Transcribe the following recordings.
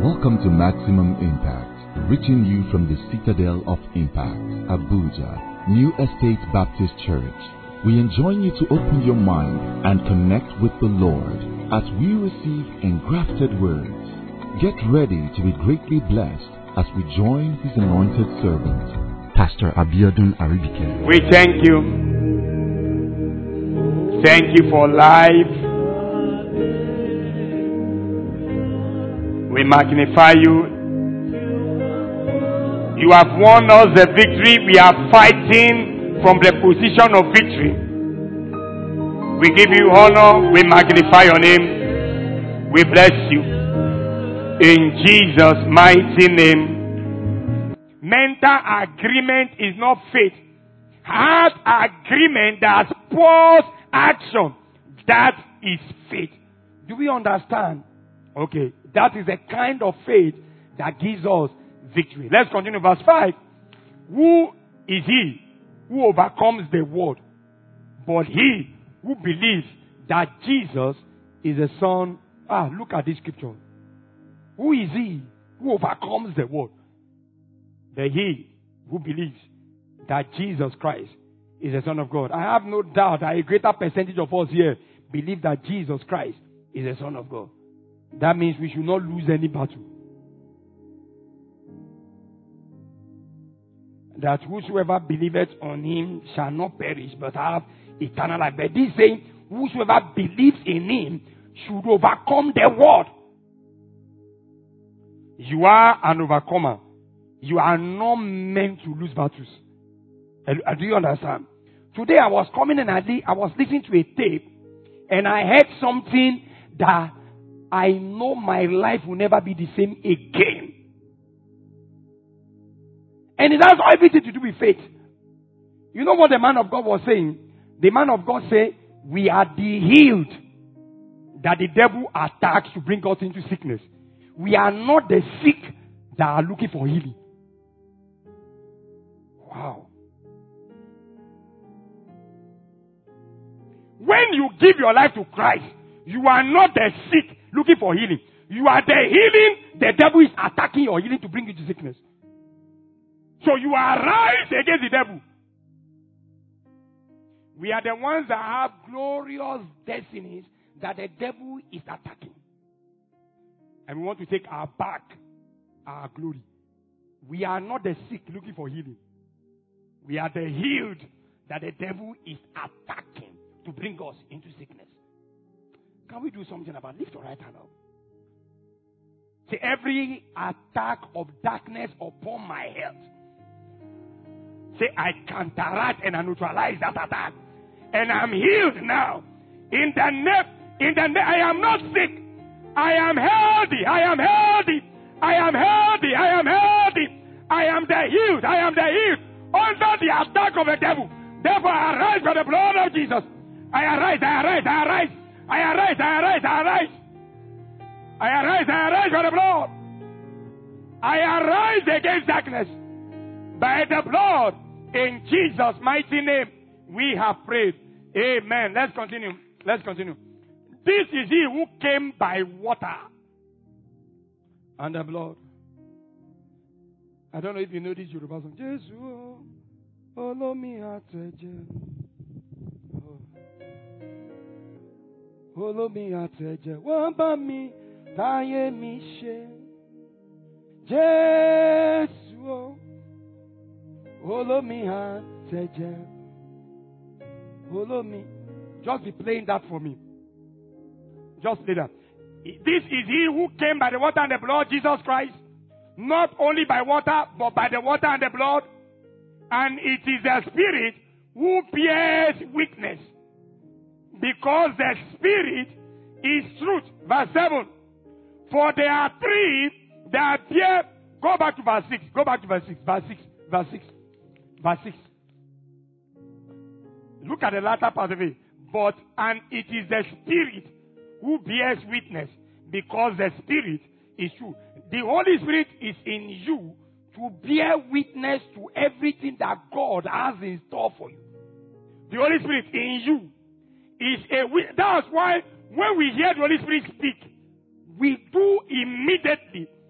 Welcome to Maximum Impact, reaching you from the Citadel of Impact, Abuja, New Estate Baptist Church. We enjoin you to open your mind and connect with the Lord as we receive engrafted words. Get ready to be greatly blessed as we join His anointed servant, Pastor Abiodun Aribike. We thank you. Thank you for life. We magnify you. You have won us the victory. We are fighting from the position of victory. We give you honor. We magnify your name. We bless you. In Jesus' mighty name. Mental agreement is not faith. Heart agreement that spurs action. That is faith. Do we understand? Okay. That is the kind of faith that gives us victory. Let's continue verse 5. Who is he who overcomes the world? But he who believes that Jesus is the Son. Look at this scripture. Who is he who overcomes the world? The he who believes that Jesus Christ is the Son of God. I have no doubt that a greater percentage of us here believe that Jesus Christ is the Son of God. That means we should not lose any battle. That whosoever believeth on him shall not perish, but have eternal life. But this saying, whosoever believes in him should overcome the world. You are an overcomer. You are not meant to lose battles. Do you understand? Today I was coming and I was listening to a tape, and I heard something that I know my life will never be the same again. And it has everything to do with faith. You know what the man of God was saying? The man of God said, we are the healed that the devil attacks to bring us into sickness. We are not the sick that are looking for healing. Wow. When you give your life to Christ, you are not the sick looking for healing. You are the healing. The devil is attacking your healing to bring you to sickness. So you arise against the devil. We are the ones that have glorious destinies that the devil is attacking. And we want to take our glory. We are not the sick looking for healing. We are the healed that the devil is attacking to bring us into sickness. Can we do something about it? Lift your right hand up. Say, every attack of darkness upon my health. Say, I counteract and I neutralize that attack. And I'm healed now. In the name, I am not sick. I am healthy. I am healthy. I am healthy. I am healthy. I am the healed. I am the healed. Under the attack of the devil. Therefore, I arise by the blood of Jesus. I arise. I arise. I arise. I arise, I arise, I arise. I arise, I arise by the blood. I arise against darkness. By the blood, in Jesus' mighty name, we have prayed. Amen. Let's continue. Let's continue. This is he who came by water and the blood. I don't know if you know this Yoruba song. Jesus, follow me at follow me àtẹ̀jẹ̀ wọ́n bá mi táyé mi ṣe. Jésù follow me àtẹ̀jẹ̀. Follow me. Just be playing that for me. Just play that. This is he who came by the water and the blood, Jesus Christ. Not only by water, but by the water and the blood. And it is the Spirit who bears witness. Because the Spirit is truth. Verse 7. For there are three that appear. Go back to verse 6. Go back to verse 6. Verse 6. Verse 6. Verse 6. Look at the latter part of it. And it is the Spirit who bears witness. Because the Spirit is true. The Holy Spirit is in you to bear witness to everything that God has in store for you. The Holy Spirit in you is a witness. That's why when we hear the Holy Spirit speak, we do immediately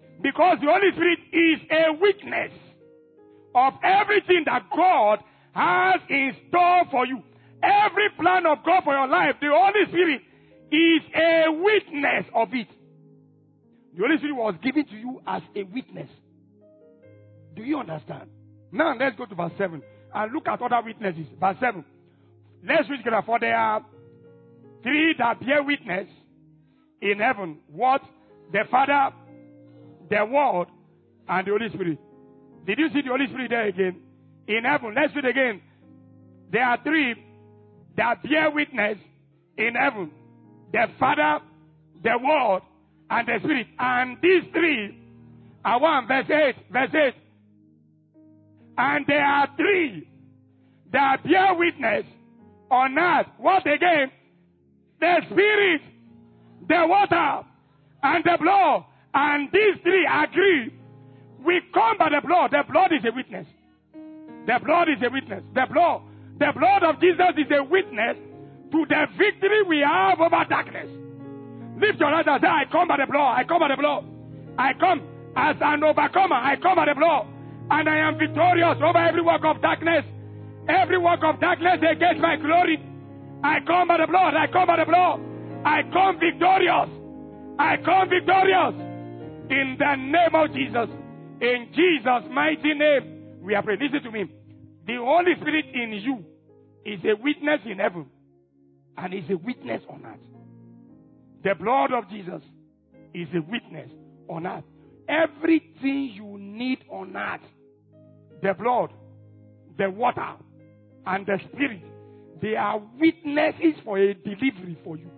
Because the Holy Spirit is a witness of everything that God has in store for you. Every plan of God for your life, the Holy Spirit is a witness of it. The Holy Spirit was given to you as a witness. Do you understand? Now let's go to verse 7 and look at other witnesses. Verse 7. Let's read together. For there are three that bear witness in heaven. What? The Father, the Word, and the Holy Spirit. Did you see the Holy Spirit there again? In heaven. Let's read again. There are three that bear witness in heaven. The Father, the Word, and the Spirit. And these three are one. Verse 8. Verse 8. And there are three that bear witness on earth. What again? The Spirit, the water, and the blood. And these three agree. We come by the blood. The blood is a witness. The blood is a witness. The blood of Jesus is a witness to the victory we have over darkness. Lift your hand and say, I come by the blood. I come by the blood. I come as an overcomer. I come by the blood. And I am victorious over every work of darkness. Every work of darkness against my glory. I come by the blood. I come by the blood. I come victorious. I come victorious. In the name of Jesus. In Jesus' mighty name. We are praying. Listen to me. The Holy Spirit in you is a witness in heaven. And is a witness on earth. The blood of Jesus is a witness on earth. Everything you need on earth, the blood, the water, and the Spirit, they are witnesses for a delivery for you.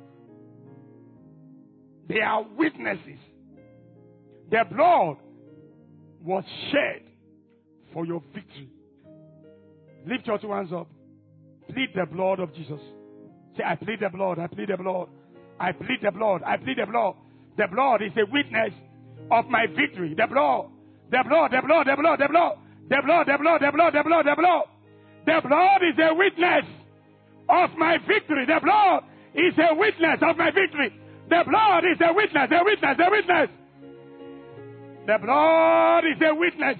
They are witnesses. The blood was shed for your victory. Lift your two hands up. Plead the blood of Jesus. Say, I plead the blood, I plead the blood. I plead the blood, I plead the blood. The blood is a witness of my victory. The blood, the blood, the blood, the blood, the blood. The blood, the blood, the blood, the blood, the blood. The blood is a witness of my victory. The blood is a witness of my victory. The blood is a witness, a witness, a witness. The blood is a witness.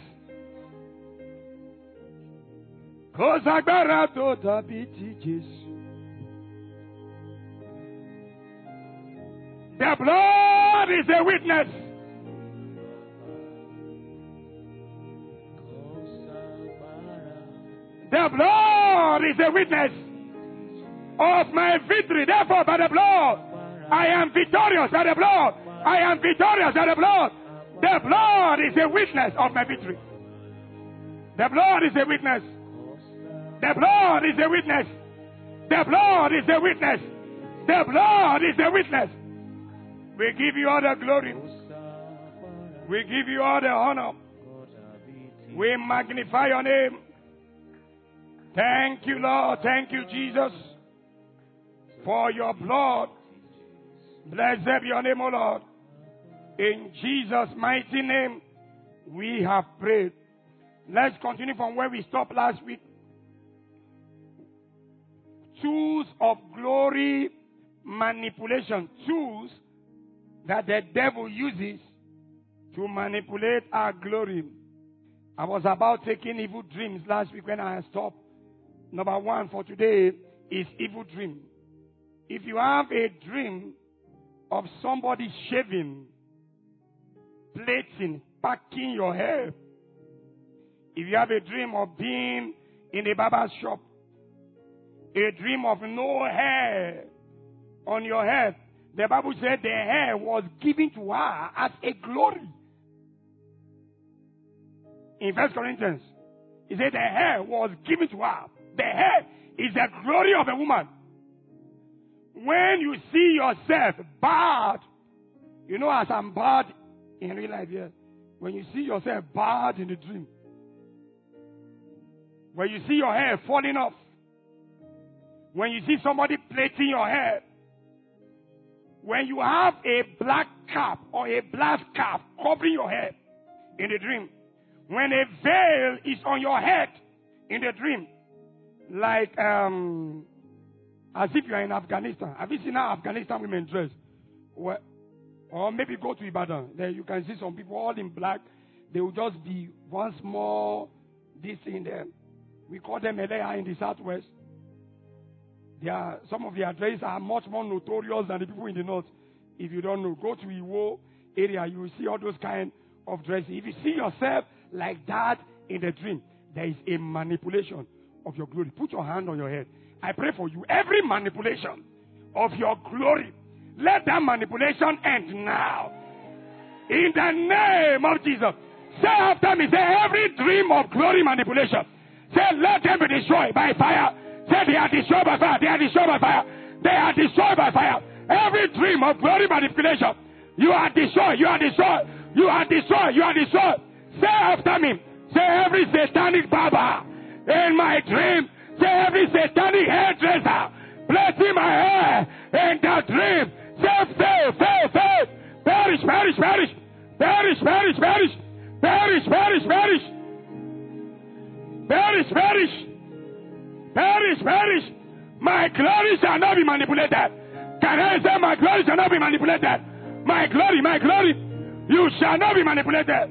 The blood is a witness. The blood is a witness of my victory. Therefore, by the blood, I am victorious. By the blood, I am victorious. By the blood, the blood is a witness of my victory. The blood is a witness. The blood is a witness. The blood is a witness. The blood is a witness. We give you all the glory. We give you all the honor. We magnify your name. Thank you, Lord. Thank you, Jesus, for your blood. Blessed be your name, O Lord. In Jesus' mighty name, we have prayed. Let's continue from where we stopped last week. Tools of glory manipulation. Tools that the devil uses to manipulate our glory. I was about taking evil dreams last week when I stopped. Number one for today is evil dream. If you have a dream of somebody shaving, plaiting, packing your hair, if you have a dream of being in a barber shop, a dream of no hair on your head, the Bible said the hair was given to her as a glory. In 1 Corinthians, it said the hair was given to her. The hair is the glory of a woman. When you see yourself bad, you know, as I'm bad in real life here, when you see yourself bad in the dream, when you see your hair falling off, when you see somebody plaiting your hair, when you have a black cap or a black scarf covering your head in the dream, when a veil is on your head in the dream, like as if you are in Afghanistan. Have you seen how Afghanistan women dress? Well, Or maybe go to Ibadan. There you can see some people all in black. They will just be one small this thing there. We call them Eleha in the southwest. Some of their dresses are much more notorious than the people in the north. If you don't know, go to Iwo area, you will see all those kind of dresses. If you see yourself like that in the dream, there is a manipulation of your glory. Put your hand on your head. I pray for you. Every manipulation of your glory, let that manipulation end now. In the name of Jesus. Say after me, say every dream of glory manipulation. Say let them be destroyed by fire. Say they are destroyed by fire. They are destroyed by fire. They are destroyed by fire. Every dream of glory manipulation, you are destroyed. You are destroyed. You are destroyed. You are destroyed. Say after me. Say every satanic barber in my dream. Say every satanic hairdresser placing my hair in that dream. Say fail, fail, fail. Perish, perish, perish. Perish, perish, perish. Perish, perish, perish. Perish, perish. Perish, perish. My glory shall not be manipulated. Can I say my glory shall not be manipulated? My glory, you shall not be manipulated.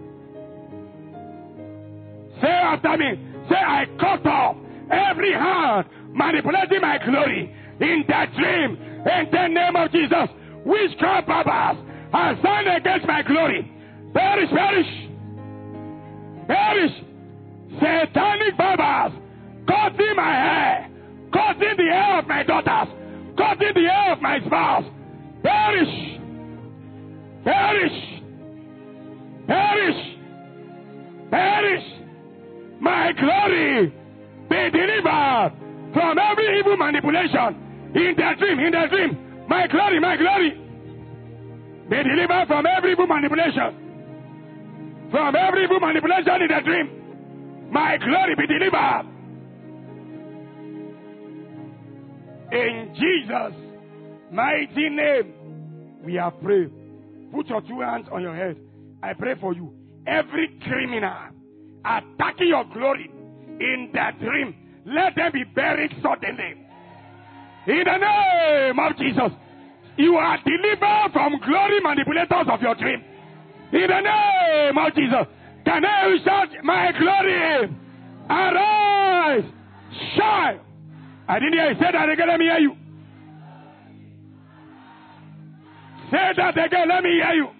Say after me, say I cut off every hand manipulating my glory in that dream. In the name of Jesus, witchcraft powers are signed against my glory. Perish, perish, perish. Satanic powers cutting my hair, cutting the hair of my daughters, cutting the hair of my spouse. Perish, perish, perish, perish. My glory be delivered from every evil manipulation in the dream, in the dream. My glory be delivered from every evil manipulation. From every evil manipulation in the dream. My glory be delivered. In Jesus' mighty name, we are praying. Put your two hands on your head. I pray for you. Every criminal attacking your glory in that dream, let them be buried suddenly. In the name of Jesus, you are delivered from glory manipulators of your dream. In the name of Jesus, can I shout, my glory, arise, shine. I didn't hear you. Say that again, let me hear you. Say that again, let me hear you.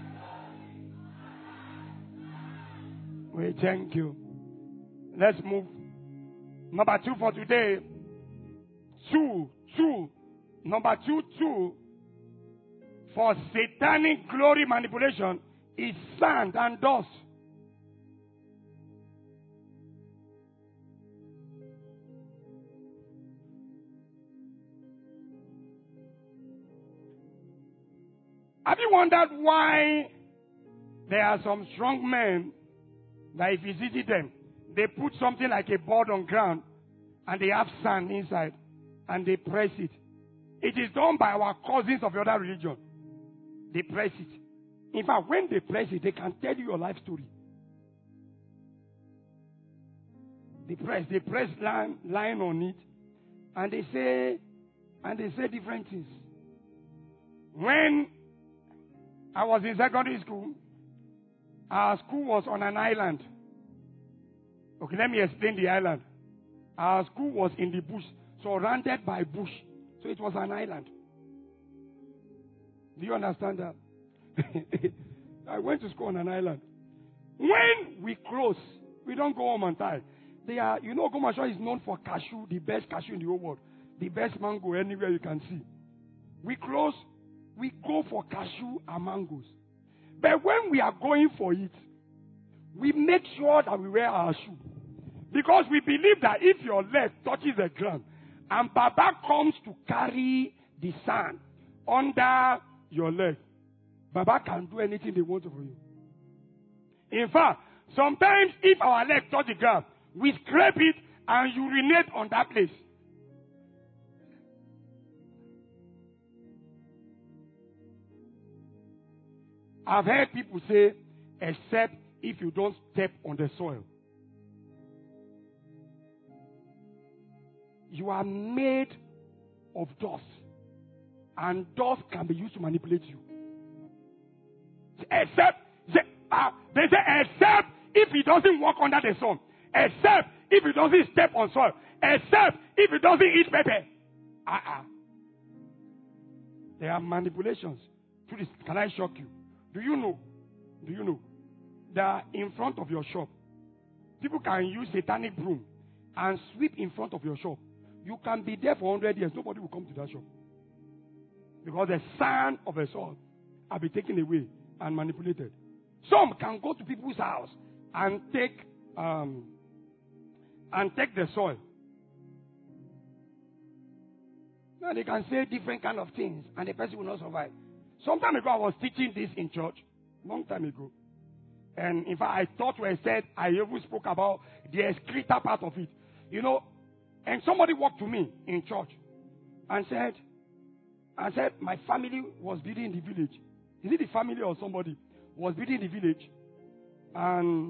We thank you. Let's move. Number 2 for today. Number two for satanic glory manipulation is sand and dust. Have you wondered why there are some strong men that if you visit them, they put something like a board on ground and they have sand inside and they press it? It is done by our cousins of the other religion. They press it. In fact, when they press it, they can tell you your life story. They press line on it, and they say different things. When I was in secondary school, our school was on an island. Okay, let me explain the island. Our school was in the bush, surrounded by bush. So it was an island. Do you understand that? I went to school on an island. When we close, we don't go home on time. Gomasho is known for cashew, the best cashew in the whole world. The best mango anywhere you can see. We close, we go for cashew and mangoes. But when we are going for it, we make sure that we wear our shoe. Because we believe that if your leg touches the ground and Baba comes to carry the sand under your leg, Baba can do anything they want for you. In fact, sometimes if our leg touch the ground, we scrape it and urinate on that place. I've heard people say, except if you don't step on the soil. You are made of dust. And dust can be used to manipulate you. Except, they say, except if he doesn't walk under the sun. Except if he doesn't step on soil. Except if he doesn't eat pepper. There are manipulations. Can I shock you? Do you know that in front of your shop, people can use satanic broom and sweep in front of your shop. You can be there for 100 years. Nobody will come to that shop. Because the sand of a soil will be taken away and manipulated. Some can go to people's house and take the soil. Now they can say different kind of things and the person will not survive. Some time ago I was teaching this in church. Long time ago. And in fact I thought when I said, I even spoke about the excreta part of it. You know, and somebody walked to me in church and said, my family was building the village. Is it the family or somebody was building the village? And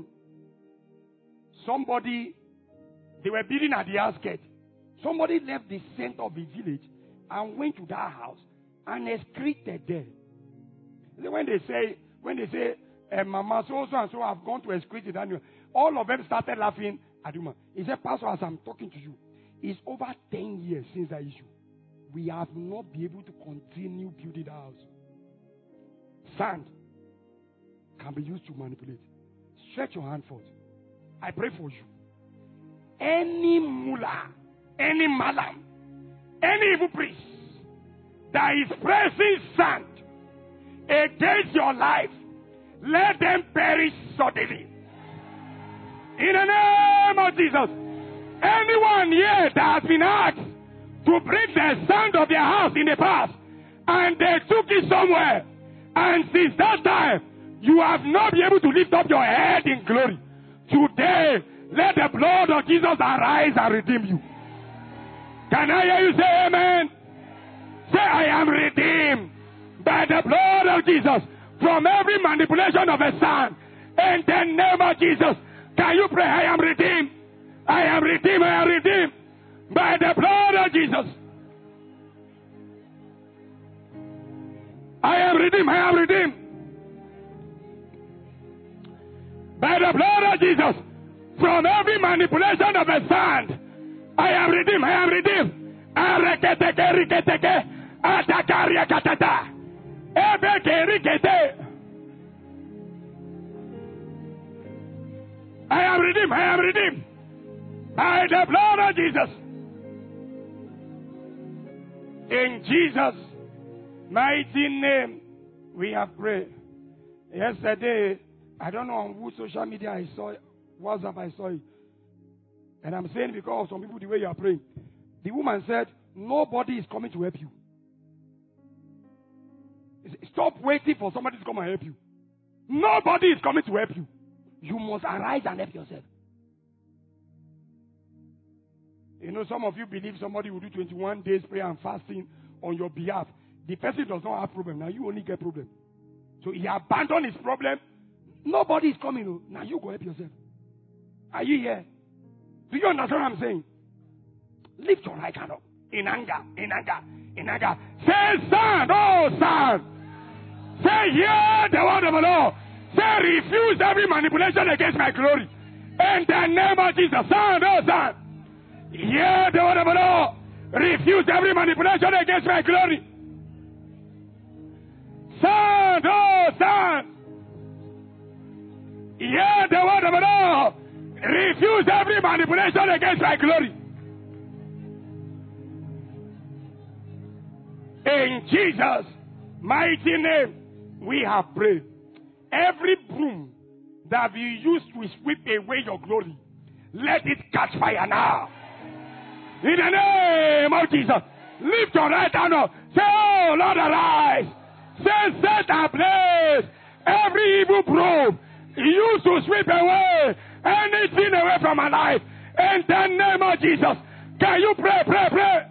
they were building at the outskirts. Somebody left the center of the village and went to that house and excreted there. When they say, Mama so and so have gone to excrete it, all of them started laughing at him. He said, Pastor, as I'm talking to you, it's over 10 years since that issue. We have not been able to continue building the house. Sand can be used to manipulate. Stretch your hand forth. I pray for you. Any mullah, any malam, any evil priest that is pressing sand against your life, let them perish suddenly. In the name of Jesus. Anyone here that has been asked to bring the sand of their house in the past and they took it somewhere, and since that time you have not been able to lift up your head in glory, today let the blood of Jesus arise and redeem you. Can I hear you say amen? Say, I am redeemed by the blood of Jesus from every manipulation of a son. In the name of Jesus. Can you pray, I am redeemed? I am redeemed, I am redeemed by the blood of Jesus. I am redeemed, I am redeemed by the blood of Jesus from every manipulation of a sand. I am redeemed, I am redeemed. I am redeemed, I am redeemed by the blood of Jesus. In Jesus' mighty name, we have prayed. Yesterday, I don't know on which social media I saw it, WhatsApp I saw it. And I'm saying because of some people, the way you are praying. The woman said, nobody is coming to help you. Stop waiting for somebody to come and help you. Nobody is coming to help you. You must arise and help yourself. You know, some of you believe somebody will do 21 days prayer and fasting on your behalf. The person does not have problem. Now you only get problem. So he abandoned his problem. Nobody is coming. Now you go help yourself. Are you here? Do you understand what I'm saying? Lift your right hand up. In anger, in anger, in anger. Say, son, oh son. Say, hear the word of the Lord. Say, refuse every manipulation against my glory. In the name of Jesus, son, oh son. Hear the word of the Lord. Refuse every manipulation against my glory. Son, oh son. Hear the word of the Lord. Refuse every manipulation against my glory. In Jesus' mighty name, we have prayed. Every broom that we use to sweep away your glory, let it catch fire now. In the name of Jesus, lift your right hand up. Say, oh Lord, arise. Say, set ablaze every evil broom used to sweep away anything away from my life. In the name of Jesus, can you pray, pray, pray?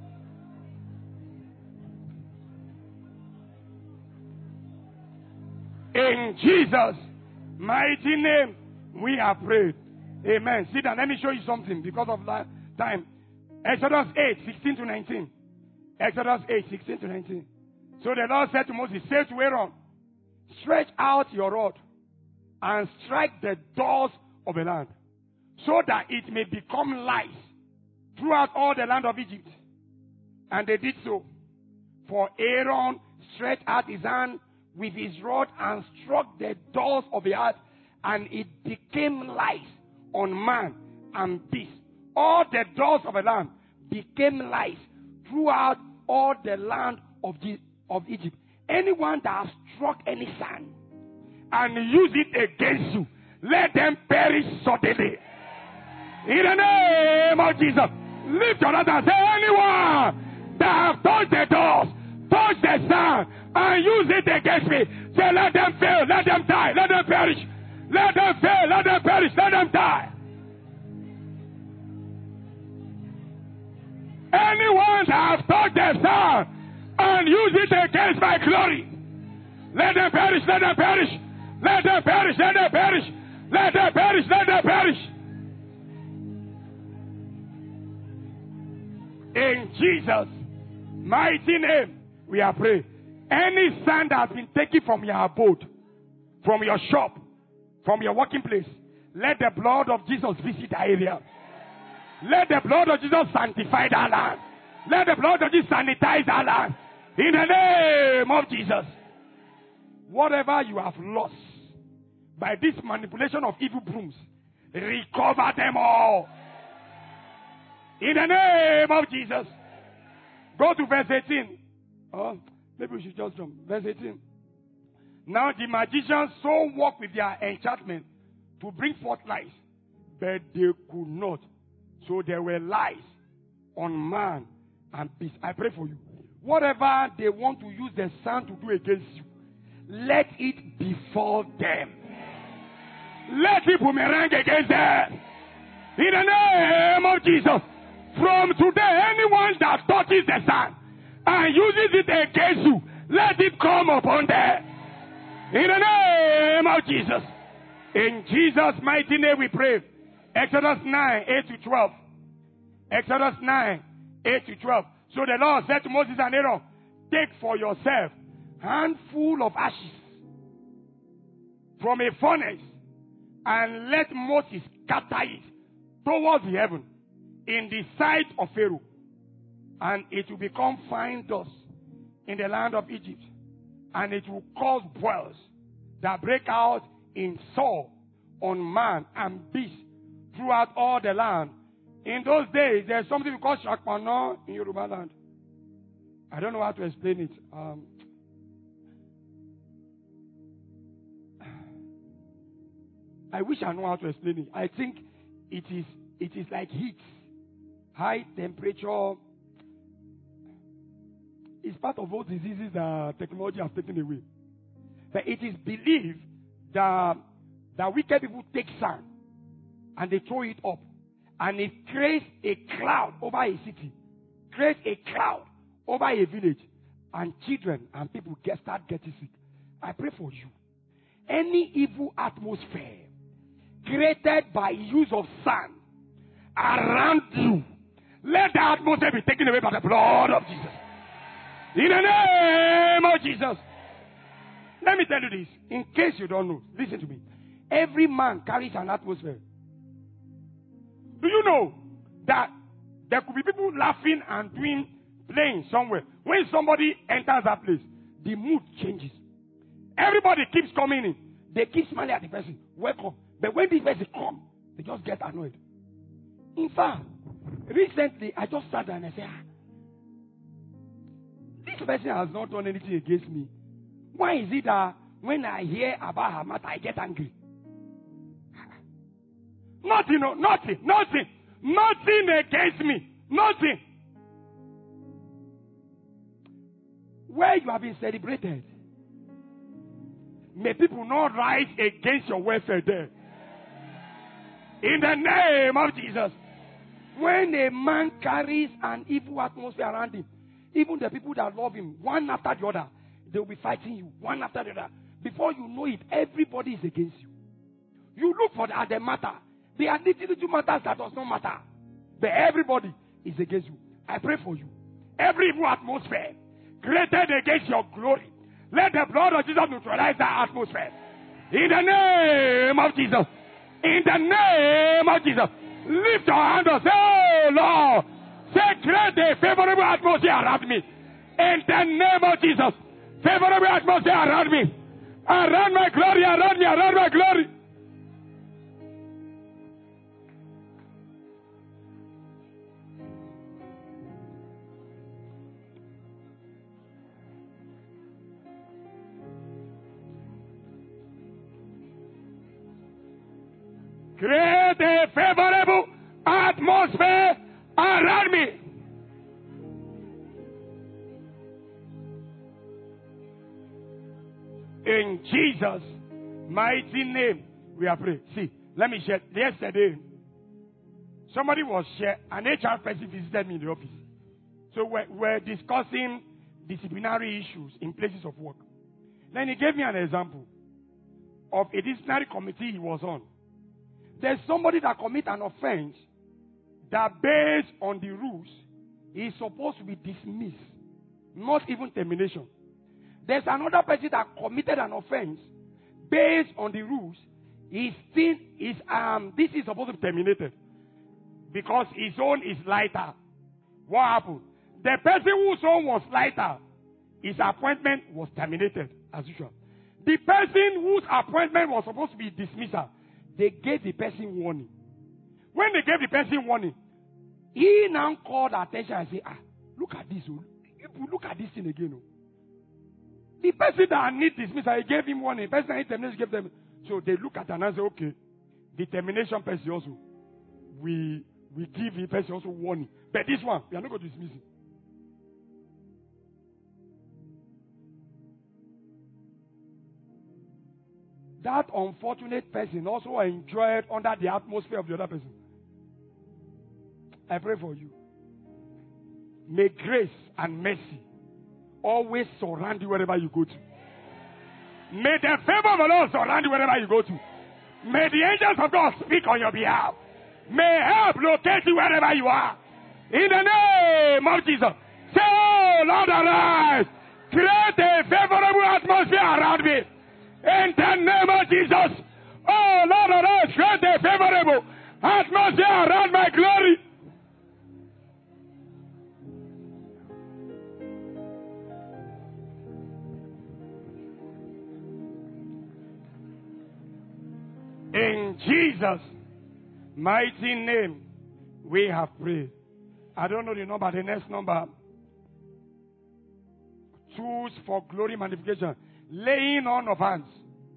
In Jesus' mighty name, we have prayed. Amen. Sit down. Let me show you something because of time. Exodus 8, 16 to 19. Exodus 8, 16 to 19. So the Lord said to Moses, say to Aaron, stretch out your rod and strike the doors of the land, so that it may become light throughout all the land of Egypt. And they did so. For Aaron stretched out his hand with his rod and struck the doors of the earth, and it became light on man and beast. All the doors of the land became light throughout all the land of Egypt. Anyone that has struck any sand and use it against you, let them perish suddenly. In the name of Jesus, lift your hand and say, anyone that have touched the doors, touched the sand, and use it against me, say, let them fail, let them die, let them perish. Let them fail, let them perish, let them die. Anyone that have touched the sand and use it against my glory, let them perish, let them perish, let them perish, let them perish, let them perish, let them perish. In Jesus' mighty name, we are praying. Any sand that has been taken from your abode, from your shop, from your working place, let the blood of Jesus visit that area. Let the blood of Jesus sanctify that land. Let the blood of Jesus sanitize that land. In the name of Jesus. Whatever you have lost by this manipulation of evil brooms, recover them all. In the name of Jesus. Go to verse 18. Oh, maybe we should just jump. Verse 18. Now the magicians so worked with their enchantment to bring forth lies, but they could not. So there were lies on man and beast. I pray for you. Whatever they want to use the sun to do against you, let it befall them. Let it boomerang against them. In the name of Jesus. From today, anyone that touches the sun and uses it against you, let it come upon them. In the name of Jesus. In Jesus' mighty name we pray. Exodus 9, 8 to 12. Exodus 9, 8 to 12. So the Lord said to Moses and Aaron, take for yourself handful of ashes from a furnace and let Moses scatter it towards the heaven in the sight of Pharaoh, and it will become fine dust in the land of Egypt, and it will cause boils that break out in sore on man and beast throughout all the land. In those days, there's something we call Shakpana in Yoruba land. I don't know how to explain it. I wish I know how to explain it. I think it is like heat. High temperature. It's part of those diseases that technology has taken away. But it is believed that wicked people take sand and they throw it up, and it creates a cloud over a city, creates a cloud over a village, and children and people start getting sick. I pray for you. Any evil atmosphere created by use of sand around you, let the atmosphere be taken away by the blood of Jesus. In the name of Jesus. Let me tell you this, in case you don't know, listen to me. Every man carries an atmosphere. Do you know that there could be people laughing and playing somewhere? When somebody enters that place, the mood changes. Everybody keeps coming in. They keep smiling at the person. Welcome. But when the person comes, they just get annoyed. In fact, recently, I just sat there and I said, this person has not done anything against me. Why is it that when I hear about her matter, I get angry? Nothing against me. Nothing. Where you have been celebrated, may people not rise against your welfare there. In the name of Jesus. When a man carries an evil atmosphere around him, even the people that love him, one after the other, they will be fighting you, one after the other. Before you know it, everybody is against you. You look for the matter. There are little matters that does not matter. But everybody is against you. I pray for you. Every evil atmosphere created against your glory, Let the blood of Jesus neutralize that atmosphere. In the name of Jesus. In the name of Jesus. Lift your hand and say, oh Lord, say, create a favorable atmosphere around me. In the name of Jesus. Favorable atmosphere around me. Around my glory, around me, around my glory. Create a favorable atmosphere around me. In Jesus' mighty name, we are praying. See, let me share. Yesterday, somebody was sharing, an HR person visited me in the office. So we're discussing disciplinary issues in places of work. Then he gave me an example of a disciplinary committee he was on. There's somebody that commit an offense that based on the rules is supposed to be dismissed, not even termination. There's another person that committed an offense based on the rules. This is supposed to be terminated because his own is lighter. What happened? The person whose own was lighter, his appointment was terminated as usual. The person whose appointment was supposed to be dismissal, they gave the person warning. When they gave the person warning, he now called attention and said, look at this. Look at this thing again. The person that needs dismissal, he gave him warning. The person that needs termination, gave them. So they look at it and say, okay, the termination person also, we give the person also warning. But this one, we are not going to dismiss it. That unfortunate person also enjoyed under the atmosphere of the other person. I pray for you. May grace and mercy always surround you wherever you go to. May the favor of the Lord surround you wherever you go to. May the angels of God speak on your behalf. May help locate you wherever you are. In the name of Jesus. Say, oh Lord, arise. Create a favorable atmosphere around me. In the name of Jesus. Oh Lord, arise. Create a favorable atmosphere around my glory. In Jesus' mighty name, we have prayed. I don't know the number, the next number. Tools for glory magnification. Laying on of hands.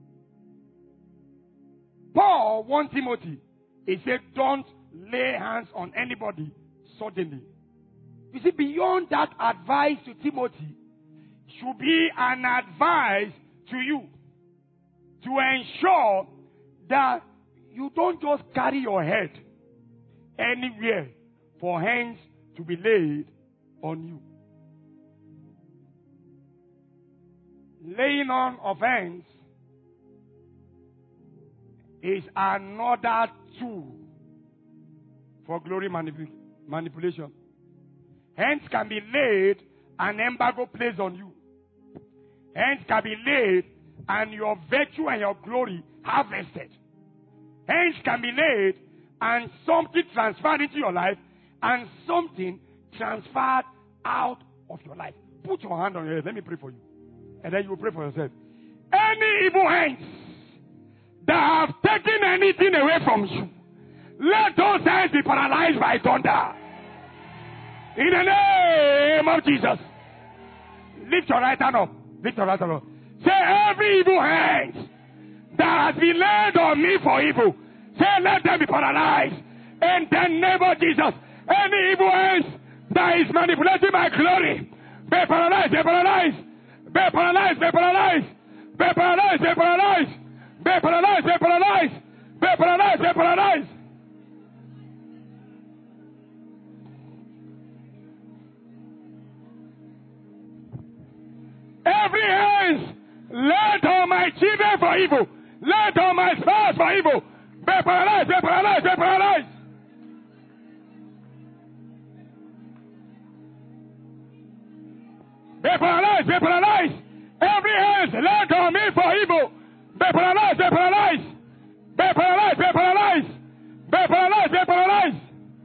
Paul warned Timothy. He said, don't lay hands on anybody suddenly. You see, beyond that advice to Timothy, should be an advice to you to ensure that you don't just carry your head anywhere for hands to be laid on you. Laying on of hands is another tool for glory manipulation. Hands can be laid and embargo placed on you. Hands can be laid and your virtue and your glory harvested. Hands can be laid and something transferred into your life and something transferred out of your life. Put your hand on your head. Let me pray for you. And then you will pray for yourself. Any evil hands that have taken anything away from you, let those hands be paralyzed by thunder. In the name of Jesus. Lift your right hand up. Lift your right hand up. Say, every evil hand that has been laid on me for evil, say, let them be paralyzed. In the name of Jesus. Any evil hands that is manipulating my glory, be paralyzed, be paralyzed. Be paralyzed, be paralyzed. Be paralyzed, be paralyzed. Be paralyzed, be paralyzed. Be paralyzed, be paralyzed. Every hands laid on my children for evil, laid on my spouse for evil, be paralyzed, be paralyzed, be paralyzed. Be paralyzed, be paralyzed. Every hand laid on me for evil. Be paralyzed, be paralyzed. Be paralyzed, be paralyzed. Be paralyzed, be paralyzed.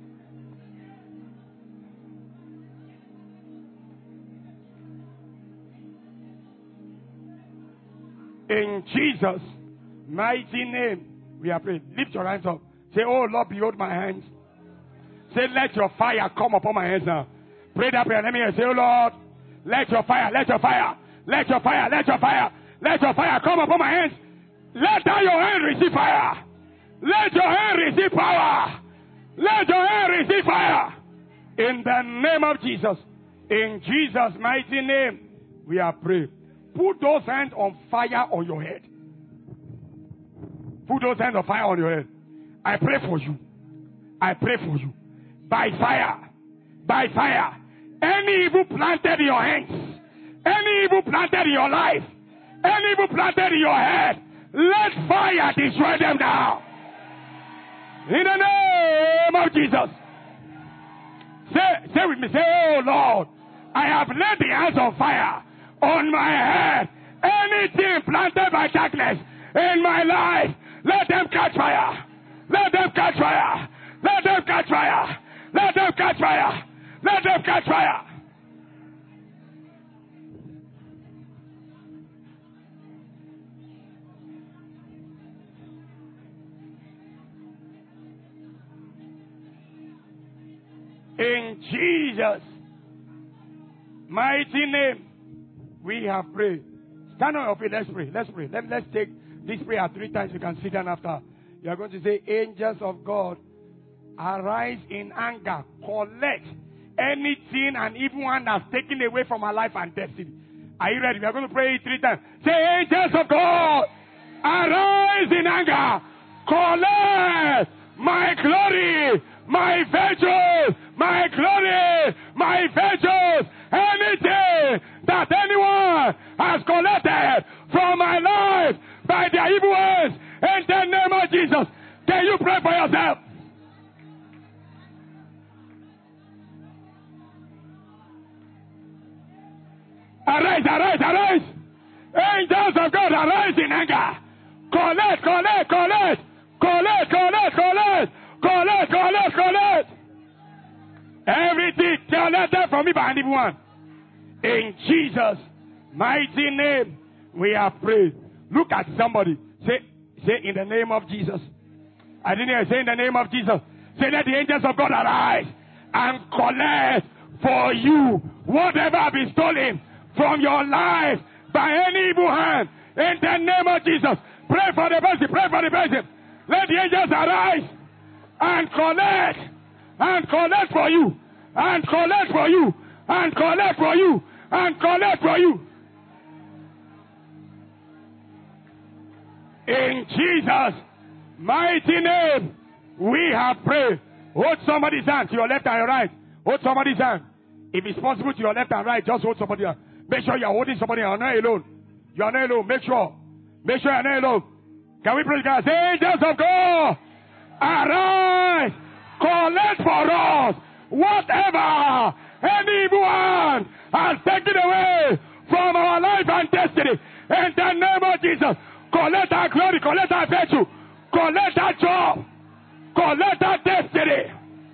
In Jesus' mighty name, we are praying. Lift your hands up. Say, oh Lord, behold my hands. Say, let your fire come upon my hands now. Pray that prayer. Let me hear. Say, oh Lord, let your fire, let your fire, let your fire, let your fire, let your fire come upon my hands. Let that your hand receive fire. Let your hand receive power. Let your hand receive fire. In the name of Jesus. In Jesus' mighty name, we are praying. Put those hands on fire on your head. Put those hands on fire on your head. I pray for you. I pray for you. By fire. By fire. Any evil planted in your hands. Any evil planted in your life. Any evil planted in your head. Let fire destroy them now. In the name of Jesus. Say with me. Say, oh Lord, I have laid the hands of fire on my head. Anything planted by darkness in my life, let them catch fire. Let them catch fire. Let them catch fire. Let them catch fire. Let them catch fire. In Jesus' mighty name, we have prayed. Stand on your feet. Let's pray. Let's pray. Let's take this prayer 3 times. You can sit down after. You are going to say, angels of God, arise in anger. Collect anything and evil one that's taken away from our life and destiny. Are you ready? We are going to pray it 3 times. Say, angels of God, arise in anger. Collect my glory, my virtues, my glory, my virtues, anything that anyone has collected from my life by their evil ways, in the name of Jesus. Can you pray for yourself? Arise, arise, arise. Angels of God, arise in anger. Collect, collect, collect. Collect, collect, collect. Collect, collect, collect. Everything collected from me by anyone. In Jesus' mighty name, we have prayed. Look at somebody. Say in the name of Jesus. I didn't hear. Say in the name of Jesus. Say, let the angels of God arise and collect for you whatever has been stolen from your life by any evil hand. In the name of Jesus. Pray for the person. Pray for the person. Let the angels arise and collect. And collect for you. And collect for you. And collect for you. And collect for you. In Jesus' mighty name, we have prayed. Hold somebody's hand to your left and your right. Hold somebody's hand. If it's possible to your left and right, just hold somebody's hand. Make sure you're holding somebody. You're not alone. You're not alone. Make sure. Make sure you're not alone. Can we pray together? Say, angels of God, arise. Collect for us whatever any evil one has taken away from our life and destiny. In the name of Jesus. Collect our glory, collect our virtue, collect our job, collect our destiny.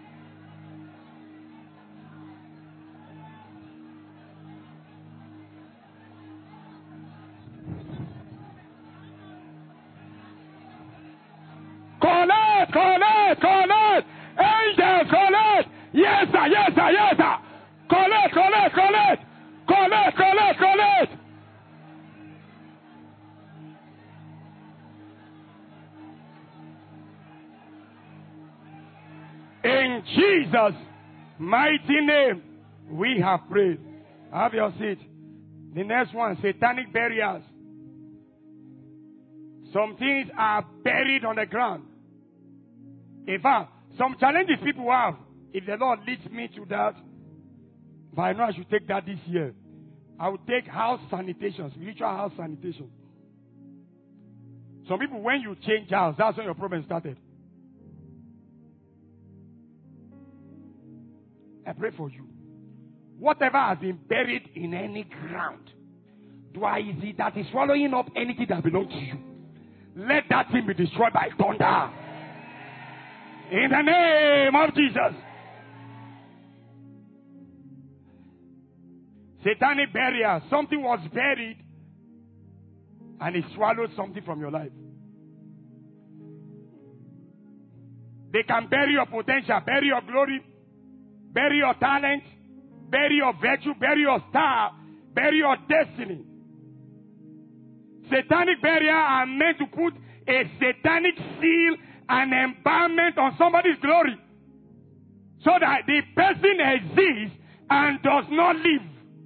Collect, collect, collect. Angels, collect. Yes, sir, yes, sir, yes, sir. Collect, collect, collect. Collect, collect, collect. In Jesus' mighty name, we have prayed. Have your seat. The next one, satanic burials. Some things are buried on the ground. In fact, some challenges people have, if the Lord leads me to that, but I know I should take that this year. I will take house sanitation, spiritual house sanitation. Some people, when you change house, that's when your problem started. I pray for you. Whatever has been buried in any ground, Dwaisi that is swallowing up anything that belongs to you. Let that thing be destroyed by thunder. In the name of Jesus. Satanic burial. Something was buried and it swallowed something from your life. They can bury your potential, bury your glory, bury your talent, bury your virtue, bury your star, bury your destiny. Satanic burial are meant to put a satanic seal and embalmment on somebody's glory so that the person exists and does not live.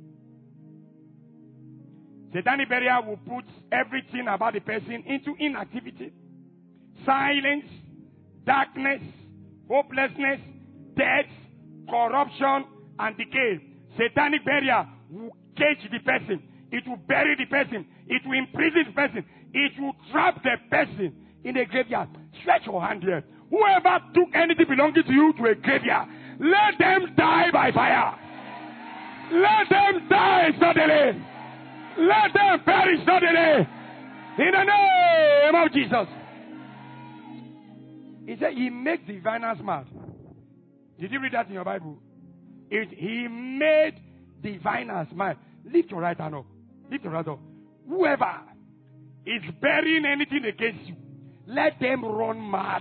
Satanic burial will put everything about the person into inactivity, silence, darkness, hopelessness, death, corruption, and decay. Satanic burial will cage the person. It will bury the person. It will imprison the person. It will trap the person in a graveyard. Stretch your hand here. Whoever took anything belonging to you to a graveyard, let them die by fire. Let them die suddenly. Let them perish suddenly. In the name of Jesus. He said he makes diviners mad. Did you read that in your Bible? He made diviners mad. Lift your right hand up. Lift your right hand up. Whoever is burying anything against you, let them run mad.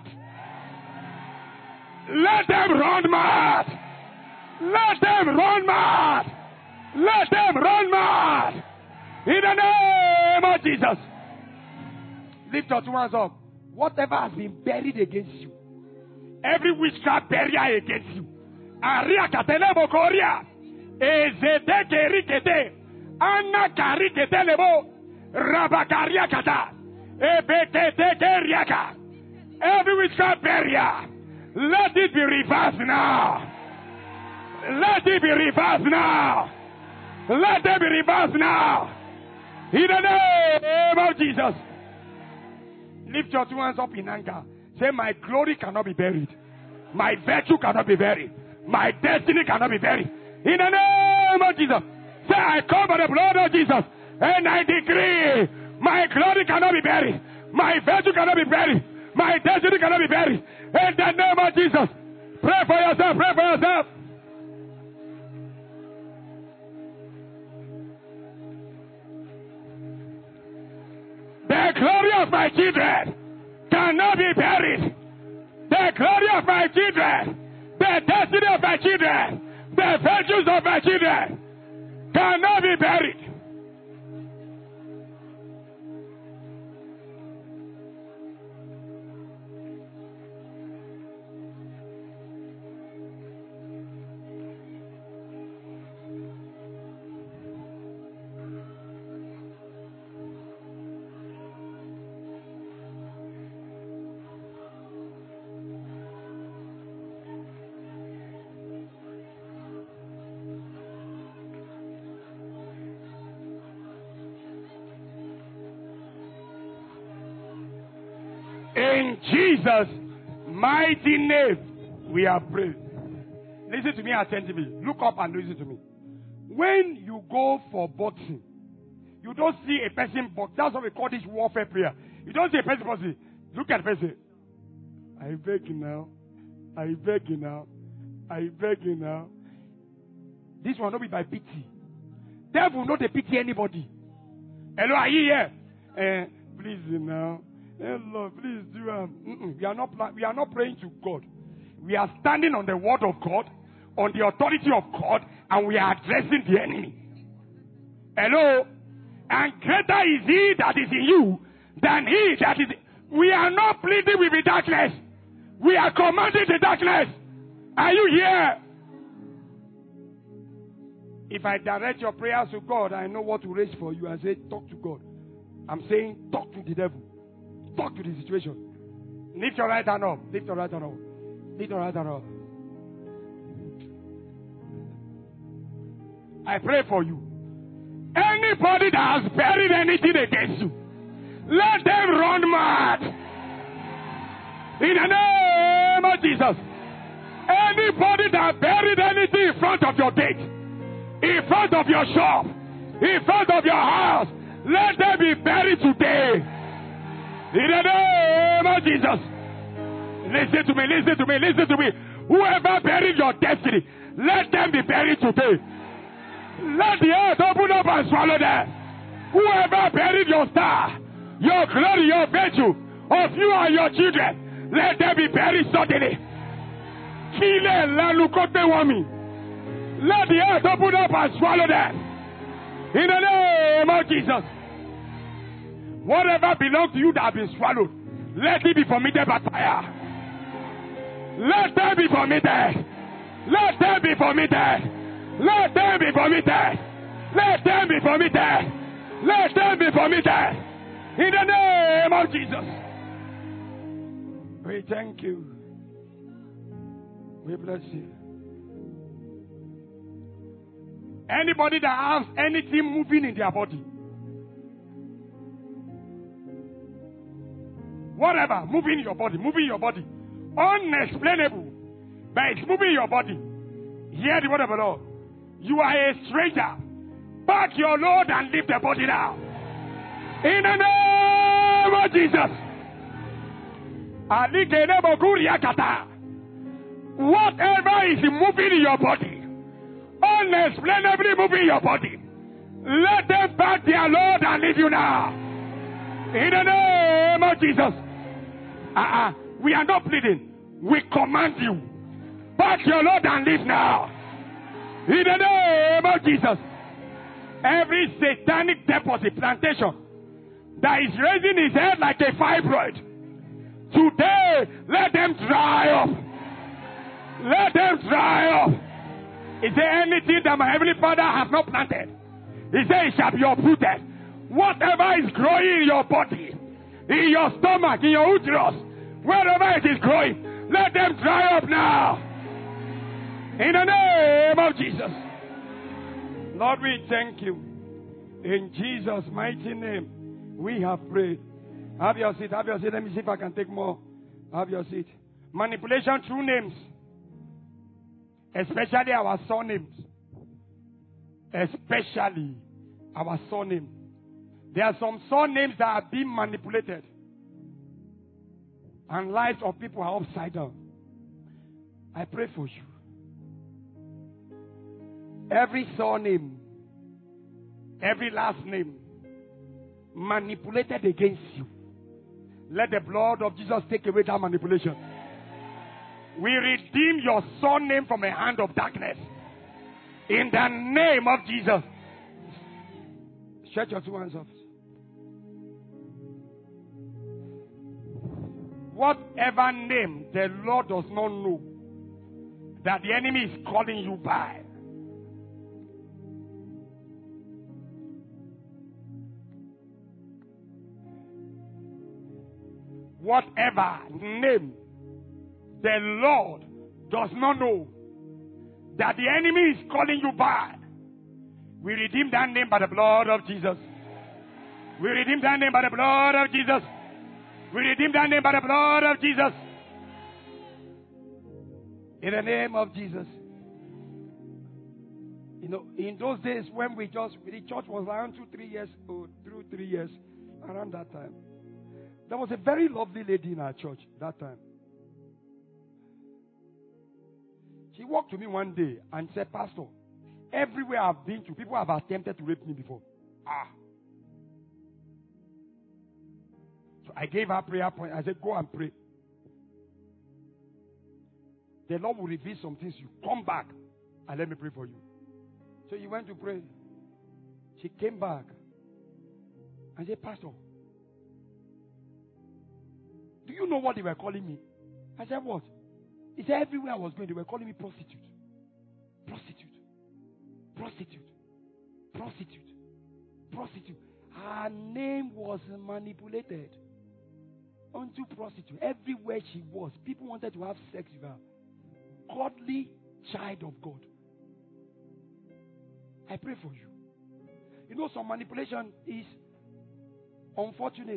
Let them run mad. Let them run mad. Let them run mad. In the name of Jesus. Lift your two hands up. Whatever has been buried against you, every witchcraft burial against you, Aria Katelebo Korea, Ezete Kerikete, Anna Karikete Lebo, Rabakaria Kata, Ebekete Keriaka, every witchcraft burial, let it be reversed now. Let it be reversed now. Let it be reversed now. In the name of Jesus. Lift your two hands up in anger. Say, my glory cannot be buried. My virtue cannot be buried. My destiny cannot be buried. In the name of Jesus. Say, I come by the blood of Jesus. And I decree, my glory cannot be buried. My virtue cannot be buried. My destiny cannot be buried. In the name of Jesus. Pray for yourself. Pray for yourself. The glory of my children cannot be buried. The glory of my children, the destiny of my children, the virtues of my children cannot be buried. In Jesus' mighty name, we are praying. Listen to me attentively. Look up and listen to me. When you go for boxing, you don't see a person box. That's what we call this warfare prayer. You don't see a person boxing. Look at the person. I beg you now. I beg you now. I beg you now. This will not be by pity. Devil will not pity anybody. Hello, are you here? Please now. Hey Lord, please do. We are not praying to God. We are standing on the word of God, on the authority of God, and we are addressing the enemy. Hello, and greater is He that is in you than he that is. We are not pleading with the darkness. We are commanding the darkness. Are you here? If I direct your prayers to God, I know what to raise for you and say, talk to God. I'm saying, talk to the devil. Talk to the situation. Lift your right hand up. Lift your right hand up. Lift your right hand up. I pray for you. Anybody that has buried anything against you, let them run mad. In the name of Jesus. Anybody that buried anything in front of your gate, in front of your shop, in front of your house, let them be buried today. In the name of Jesus. Listen to me, listen to me, listen to me. Whoever buried your destiny, let them be buried today. Let the earth open up and swallow them. Whoever buried your star, your glory, your virtue, of you and your children, let them be buried suddenly. Let the earth open up and swallow them. In the name of Jesus. Whatever belongs to you that has been swallowed, let it be vomited by fire. Let them be vomited. Let them be vomited. Let them be vomited. Let them be vomited. Let them be vomited. In the name of Jesus. We thank you. We bless you. Anybody that has anything moving in their body, whatever, moving in your body, unexplainable, but it's moving in your body. Hear the word of the Lord. You are a stranger. Pack your load and leave the body now. In the name of Jesus. Whatever is moving in your body, unexplainably moving in your body, let them pack their load and leave you now. In the name of Jesus. We are not pleading. We command you. Pack your load and leave now. In the name of Jesus. Every satanic deposit plantation that is raising his head like a fibroid, today let them dry up. Let them dry up. Is there anything that my Heavenly Father has not planted? He said it shall be uprooted. Whatever is growing in your body, in your stomach, in your uterus, wherever it is growing, let them dry up now. In the name of Jesus. Lord, we thank you. In Jesus' mighty name, we have prayed. Have your seat. Have your seat. Let me see if I can take more. Have your seat. Manipulation through names. Especially our surnames. Especially our surname. There are some surnames that are being manipulated. And lives of people are upside down. I pray for you. Every surname, every last name manipulated against you, let the blood of Jesus take away that manipulation. We redeem your surname from a hand of darkness. In the name of Jesus. Stretch your two hands up. Whatever name the Lord does not know that the enemy is calling you by, whatever name the Lord does not know that the enemy is calling you by, we redeem that name by the blood of Jesus. We redeem that name by the blood of Jesus. We redeem that name by the blood of Jesus. In the name of Jesus. You know, in those days when the church was around 2-3 years old, through 3 years, around that time, there was a very lovely lady in our church that time. She walked to me one day and said, Pastor, everywhere I've been to, people have attempted to rape me before. So I gave her prayer point. I said, go and pray. The Lord will reveal some things to you. Come back and let me pray for you. So you went to pray. She came back and said, Pastor, do you know what they were calling me? I said, what? He said, everywhere I was going, they were calling me prostitute. Prostitute. Prostitute. Prostitute. Prostitute. Her name was manipulated onto prostitute. Everywhere she was, people wanted to have sex with her. Godly child of God. I pray for you. You know, some manipulation is unfortunate.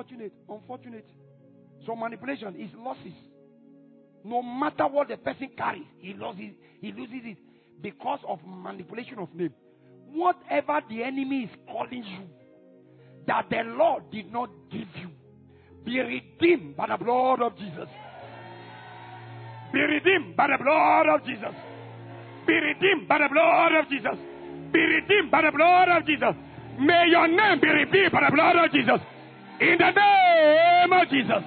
Some manipulation is losses. No matter what the person carries, he loses it because of manipulation of name. whatever the enemy is calling you, that the Lord did not give you, be redeemed by the blood of Jesus. Be redeemed by the blood of Jesus. Be redeemed by the blood of Jesus. Be redeemed by the blood of Jesus. May your name be redeemed by the blood of Jesus. In the name of Jesus.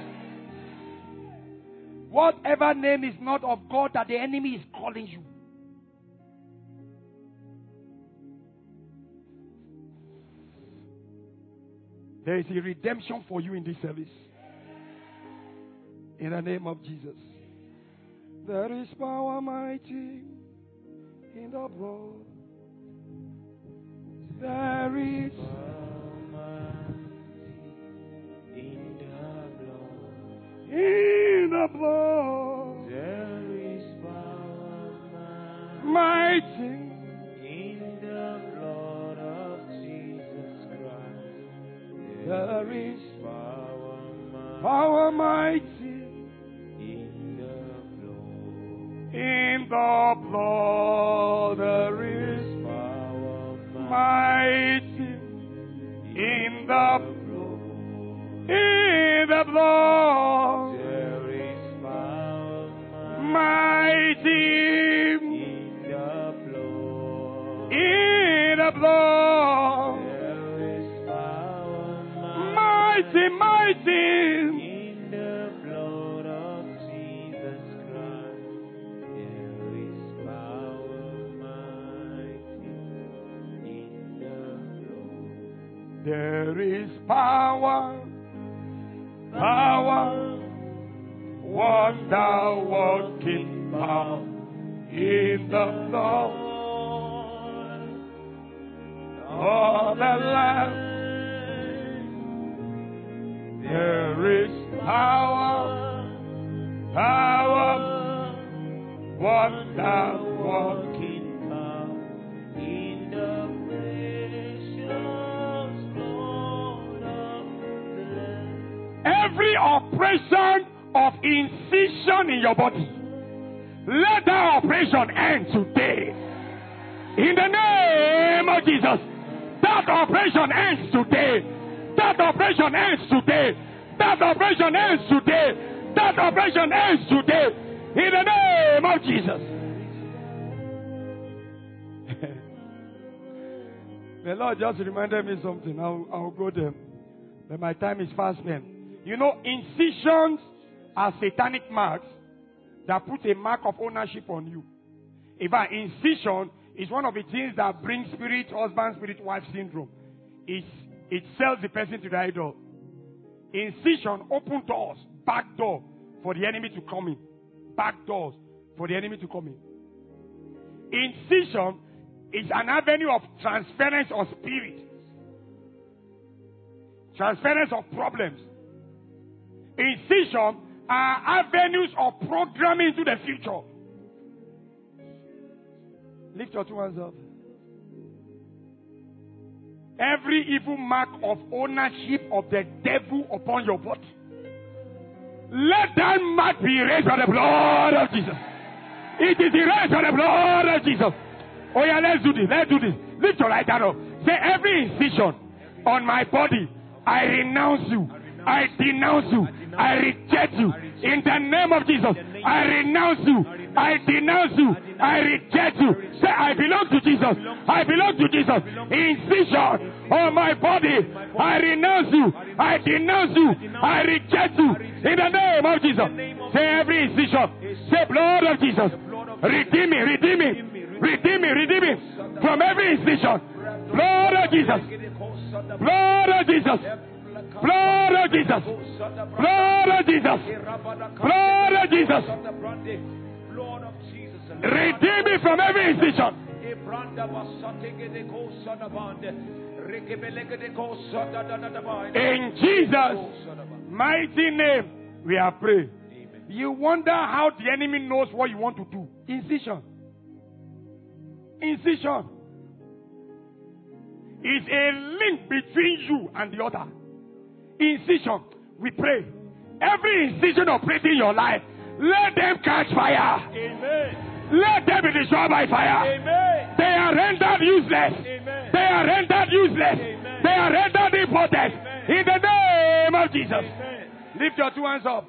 Whatever name is not of God that the enemy is calling you. There is a redemption for you in this service. In the name of Jesus. There is power mighty in the blood. There is power in the blood. There is power mighty in the blood of Jesus Christ. There is power mighty in the blood. There is power mighty in the blood. In the blood. There is power mighty in the blood. In the blood. There is power mighty in the blood of Jesus Christ. There is power, wonder-working power in the blood of the Lamb. There is power, wonder-working power in the every operation of incision in your body, let that operation end today. In the name of Jesus, that operation ends today. That operation ends today. That operation ends today. That operation ends today. In the name of Jesus. The Lord just reminded me something. I'll go there. But my time is fast spent. You know, incisions are satanic marks that put a mark of ownership on you. In fact, incision is one of the things that brings spirit husband, spirit wife syndrome. It sells the person to the idol. Incision open doors, back door for the enemy to come in. Back doors for the enemy to come in. Incision is an avenue of transference of spirit. Transference of problems. Incision are avenues of programming into the future. Lift your two hands up. Every evil mark of ownership of the devil upon your body, let that mark be erased by the blood of Jesus. It is erased by the blood of Jesus. Oh yeah, let's do this. Let's do this. Lift your right hand up. Say, every incision on my body, I renounce you. I denounce you. I reject you. In the name of Jesus, I renounce you. I denounce you. I reject you. Say, I belong to Jesus. I belong to Jesus. Incision on my body, I renounce you. I denounce you. I reject you. In the name of Jesus. Say, every incision. Say, blood of Jesus. Redeem me. Redeem me. Redeem me. Redeem me from every incision. Blood of Jesus. Blood of Jesus. Blood of Jesus. Blood of Jesus. Blood of Jesus. Redeem me from every incision. In Jesus' mighty name, we are praying. You wonder how the enemy knows what you want to do. Incision. Incision is a link between you and the other. Incision. We pray. Every incision operating in your life, let them catch fire. Amen. Let them be destroyed by fire. Amen. They are rendered useless. Amen. They are rendered useless. They are rendered impotent. In the name of Jesus. Lift your two hands up.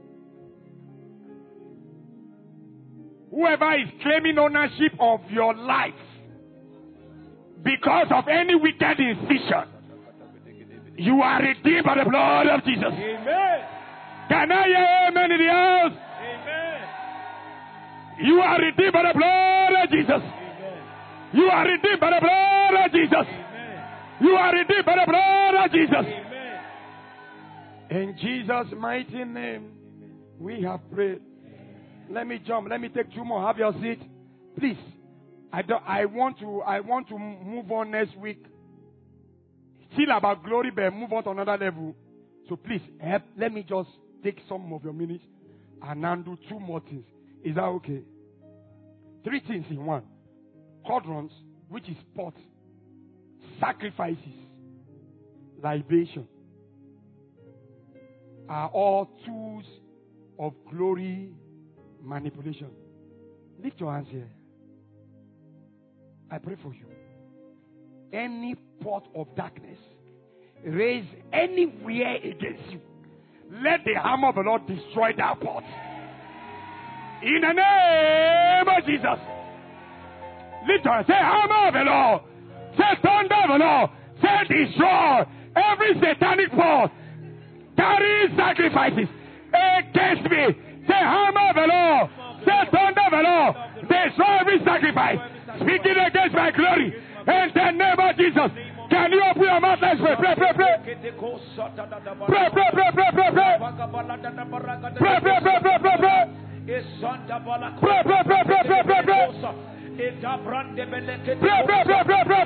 Whoever is claiming ownership of your life because of any wicked incision, you are redeemed by the blood of Jesus. Amen. Can I hear amen in the house? Amen. You are redeemed by the blood of Jesus. Amen. You are redeemed by the blood of Jesus. Amen. You are redeemed by the blood of Jesus. Amen. In Jesus' mighty name, we have prayed. Let me jump. Let me take two more. Have your seat, please. I want to move on next week. Still about glory, but move on to another level. So please help. Let me just take some of your minutes and now do two more things. Is that okay? Three things in one. Quadrants, which is pot, sacrifices, libation, are all tools of glory manipulation. Lift your hands here. I pray for you. Any pot of darkness raised anywhere against you, let the hammer of the Lord destroy that pot. In the name of Jesus. Lift your hands. Say hammer of the Lord. Say thunder of the Lord. Say destroy every satanic pot carrying sacrifices against me. Say hammer of the Lord. Say thunder of the Lord. Destroy every sacrifice speaking against my glory. In the name of Jesus. Can you open your mouth? Let's pray. Pray, pray, pray. Pray, pray, pray, pray, pray, pray. Pray, pray, pray, pray, pray, pray. Pray, pray, pray, pray, pray, pray, pray. Pray, pray, pray, pray, pray,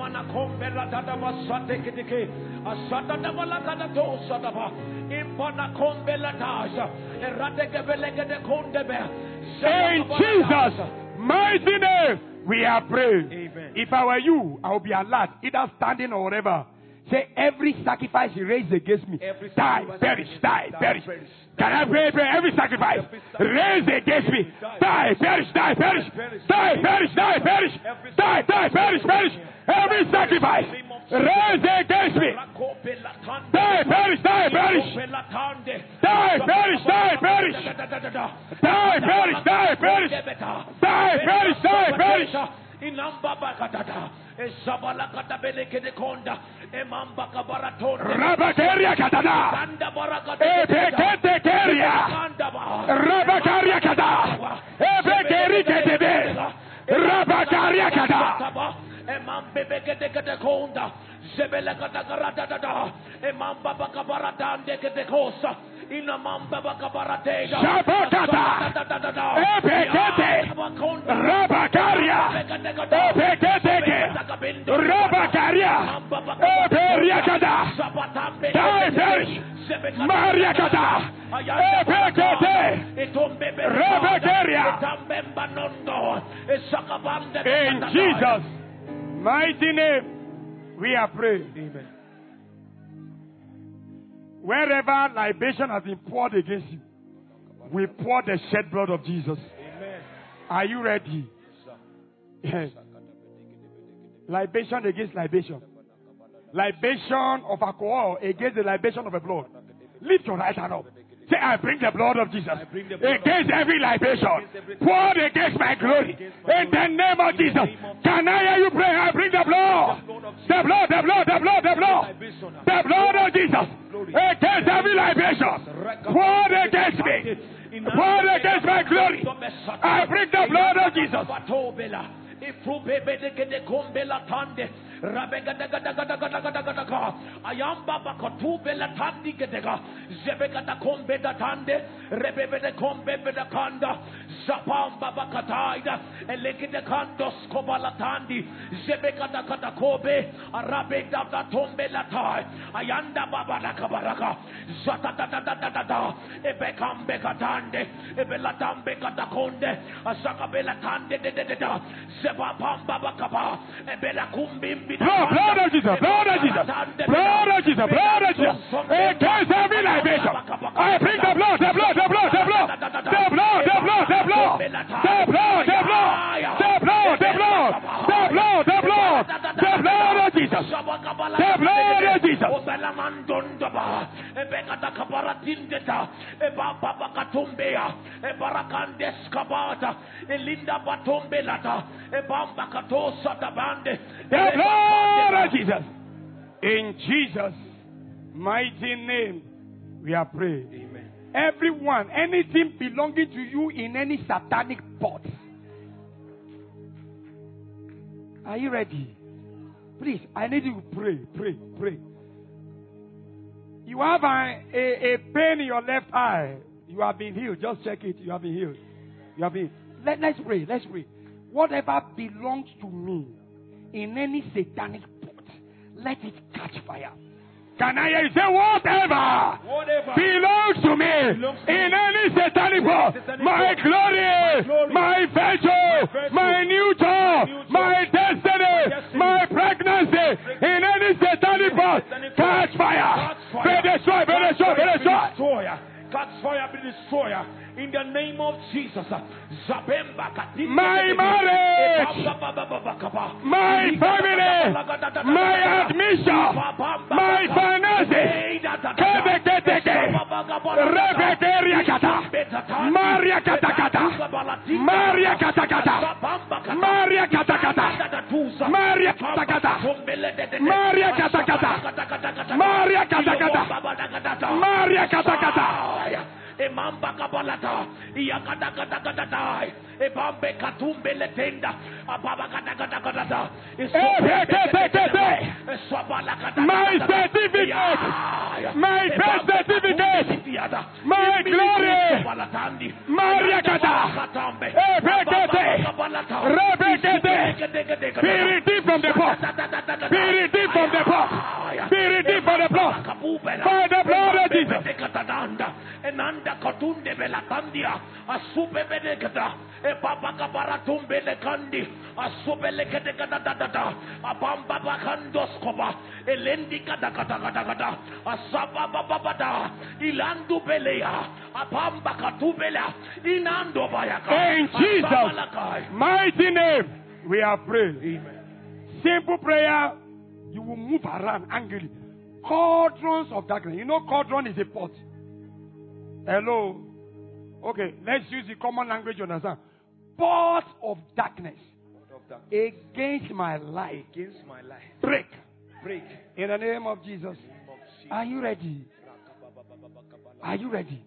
pray. In Jesus' mighty name, we are praying. Amen. If I were you, I would be alert, either standing or whatever. Say, every sacrifice you raise against me, die, perish, die, perish. Can I pray? Every sacrifice raised against me, die, perish, die, perish, die, perish, die, perish, die, perish, perish. Every sacrifice raised against me, die, perish, die, perish, die, perish, die, perish, die, perish, die, perish, die, perish, die, perish. Rabakeria katada, ebekete keria, rabakaria kada, ebekeri ketebe, rabakaria kada. Emam bebekete kete konda, zebele kata karata da, emam baba kabarata ndekete kosa. Inamamba bakabarate, Shabakata, Ebekete, Rabakaria, Ebekete, Rabakaria, Eberiakada, Die perish, Mariakada, Ebekete, Rabakaria. In Jesus' mighty name, we are praying. Amen. Wherever libation has been poured against you, we pour the shed blood of Jesus. Amen. Are you ready? Yes. Libation against libation. Libation of alcohol against the libation of the blood. Lift your right hand up. Say, I bring the blood of Jesus against every libation poured against my glory. In the name of Jesus. Can I hear you pray? I bring the blood. The blood, the blood, the blood, the blood. The blood of Jesus against every libation poured against me, poured against my glory. I bring the blood of Jesus. Ayamba bakatu bela tandi gedega zebekata kombe da tande rebebe de kombe bela kanda zapamba bakataida elekide kandos kobala tandi zebekata kata kobe arabe da da tombe la tai ayanda baba la kabaraka zata da da da da da ebekambe katande ebela tambe kata konde asaka bela tande de de da zeba pamba bakaba ebela kumbi. Blood of Jesus, blood of Jesus, blood of Jesus, blood of Jesus. Against every libation, I bring the blood, the blood, the blood, the blood, the blood, the blood, the blood, the blood, the blood, the blood, the blood, the blood, the blood, the blood the blood of Jesus. The blood of Jesus. In Jesus' mighty name, we are praying. Amen. Everyone, anything belonging to you in any satanic pot. Are you ready? Please, I need you to pray, pray, pray. You have a pain in your left eye. You have been healed. Just check it. You have been healed. You have been. Let's pray. Let's pray. Whatever belongs to me in any satanic pot, let it catch fire. Can I hear you say whatever belongs to me in any satanic pot? My glory, my virtue, my new job, my destiny, my pregnancy in any satanic pot, catch fire. Be destroyed, be destroyed, be destroyed. Catch fire, be destroyer. In the name of Jesus. My marriage, my family, my admission, my finances. Maria Katakata, Maria Katakata, Maria Katakata, Maria Katakata, Maria Katakata, Maria Katakata, Maria Katakata. Emamba kabalata, yakadakadakadai, ebambe katumbe letenda, ababa kadakadakadada. My certificate, my birth certificate, my glory, Maria Kata, be redeemed from the pot, be redeemed from the pot, be redeemed from the blood, by the blood of Jesus. Enanda katunde belakandia asupe benekata e papa kabaratumbe lekandi asupe lekete kadadada abamba bakandos koba elendi kadakadakada asaba babada ilandu belea abamba katubela inando bayaka. In Jesus' mighty name we are praying. Amen. Simple prayer. You will move around angrily. Cauldrons of darkness. You know cauldron is a pot. Hello. Okay, let's use the common language, you understand. Pot of darkness against my life. Against my life. Break. Break. In the name of Jesus. Are you ready? Are you ready?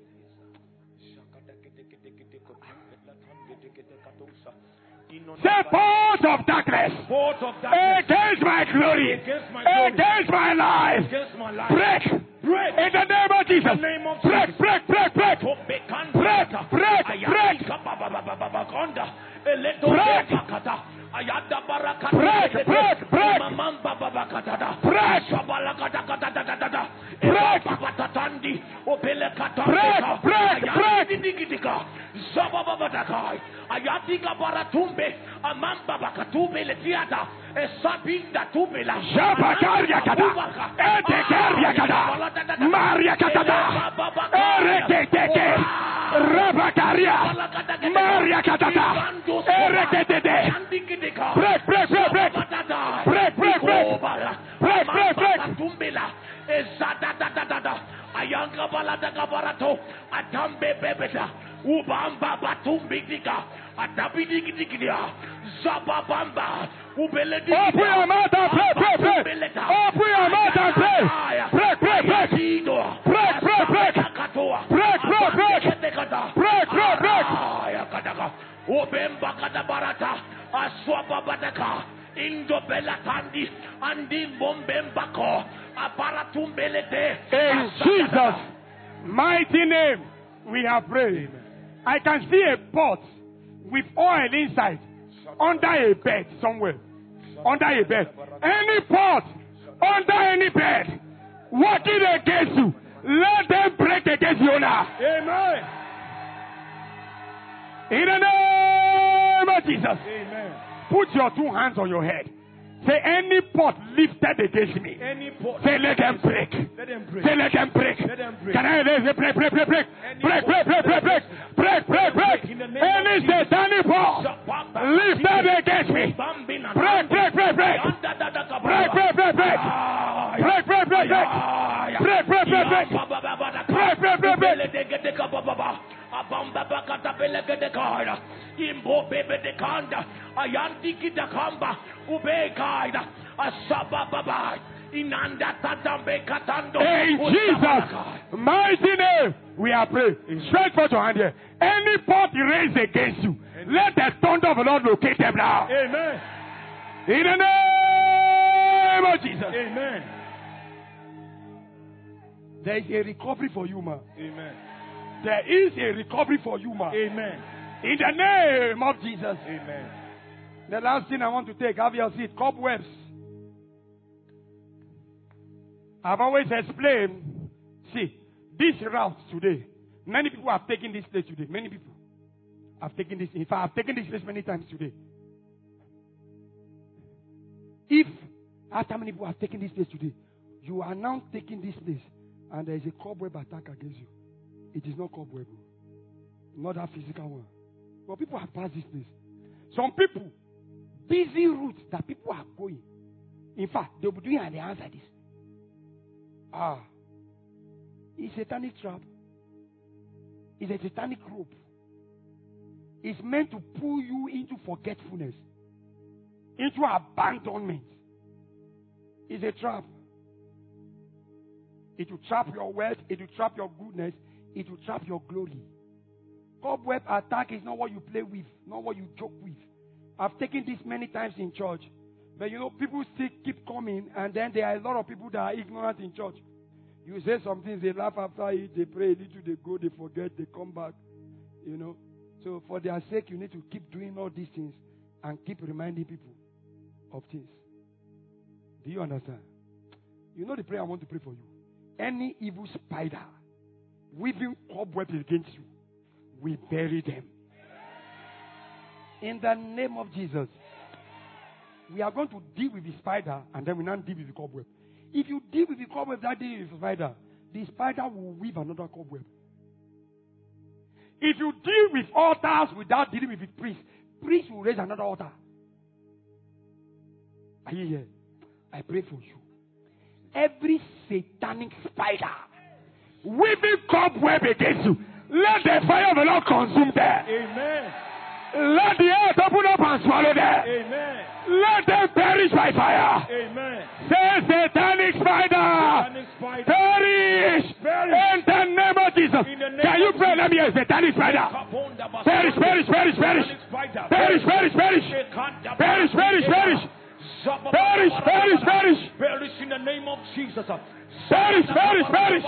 Say pot of darkness. Against my glory. Against my life. Break. Break. In the name of Jesus. Break, break, break, break. Break, break, break. Break. Break, break, break. Ayatika baratumbe amamba bakatube letiata esabinda tubela Shabakaria kada etekeria kada Maria kada erekete rabakaria Maria kada erekete break break break break break break break break break break tumbela ezadadadada ayanga balada kabarato atambe bebeta ubamba batumbidika atabidikidikia zababamba ubeledi. Open your mouth and pray, pray, pray. Open your mouth and pray. Pray, pray, pray. Break, break, break. Break, break, break. Break, break, break. Ubemba kadabarata aswaba badaka indo belatandi andi bombembako aparatumbelete. In Jesus' mighty name we have prayed. I can see a pot with oil inside under a bed somewhere. Under a bed. Any pot under any bed working against you, let them break against you now. Amen. In the name of Jesus. Amen. Put your two hands on your head. Say any pot lifted against me. Any pot. Say let them break. Let them break. Say let them break. Let them break. Can I say break, break, break, break, break, break, break, break, break, break, break, break. Any satanic pot lifted against me. Break, break, break, break. Break, break, break, break. Break, Bamba bakata belege de kaida. Imbo bebe de kanda. Ayanti kitakamba. Ube kaida. Asaba babai. Inanda tatambe katando. In Jesus' mighty name, we are praying. Stretch forth your hand here. Any pot raised against you, let the thunder of the Lord locate them now. Amen. In the name of Jesus. Amen. There is a recovery for you, man. Amen. There is a recovery for you, man. Amen. In the name of Jesus. Amen. The last thing I want to take, have your seat, cobwebs. I've always explained, see, this route today, many people have taken this place today. Many people have taken this. In fact, I've taken this place many times today. If, after many people have taken this place today, you are now taking this place and there is a cobweb attack against you, it is not cobweb, not that physical one. But people have passed this place. Some people, busy routes that people are going. In fact, they'll be doing and they answer this. It's a satanic trap. It's a satanic rope. It's meant to pull you into forgetfulness, into abandonment. It's a trap. It will trap your wealth. It will trap your goodness. It will trap your glory. Cobweb attack is not what you play with, not what you joke with. I've taken this many times in church. But you know, people still keep coming, and then there are a lot of people that are ignorant in church. You say some things, they laugh after it, they pray a little, they go, they forget, they come back. You know. So for their sake, you need to keep doing all these things and keep reminding people of things. Do you understand? You know the prayer I want to pray for you. Any evil spider weaving cobwebs against you, we bury them. In the name of Jesus. We are going to deal with the spider and then we now deal with the cobweb. If you deal with the cobweb, that deal with the spider will weave another cobweb. If you deal with altars without dealing with the priest will raise another altar. Are you here? I pray for you. Every satanic spider weaving cobweb against you, let the fire of the Lord consume them. Amen. Let the earth open up and swallow them. Amen. Let them perish by fire. Amen. Say, satanic spider, perish. In the name of Jesus. Can you pray? Let me hear satanic spider. Perish, perish, perish, perish. Perish, perish, perish. Perish, perish, perish. Perish, perish, perish. Perish in the name of Jesus. Perish, perish, perish.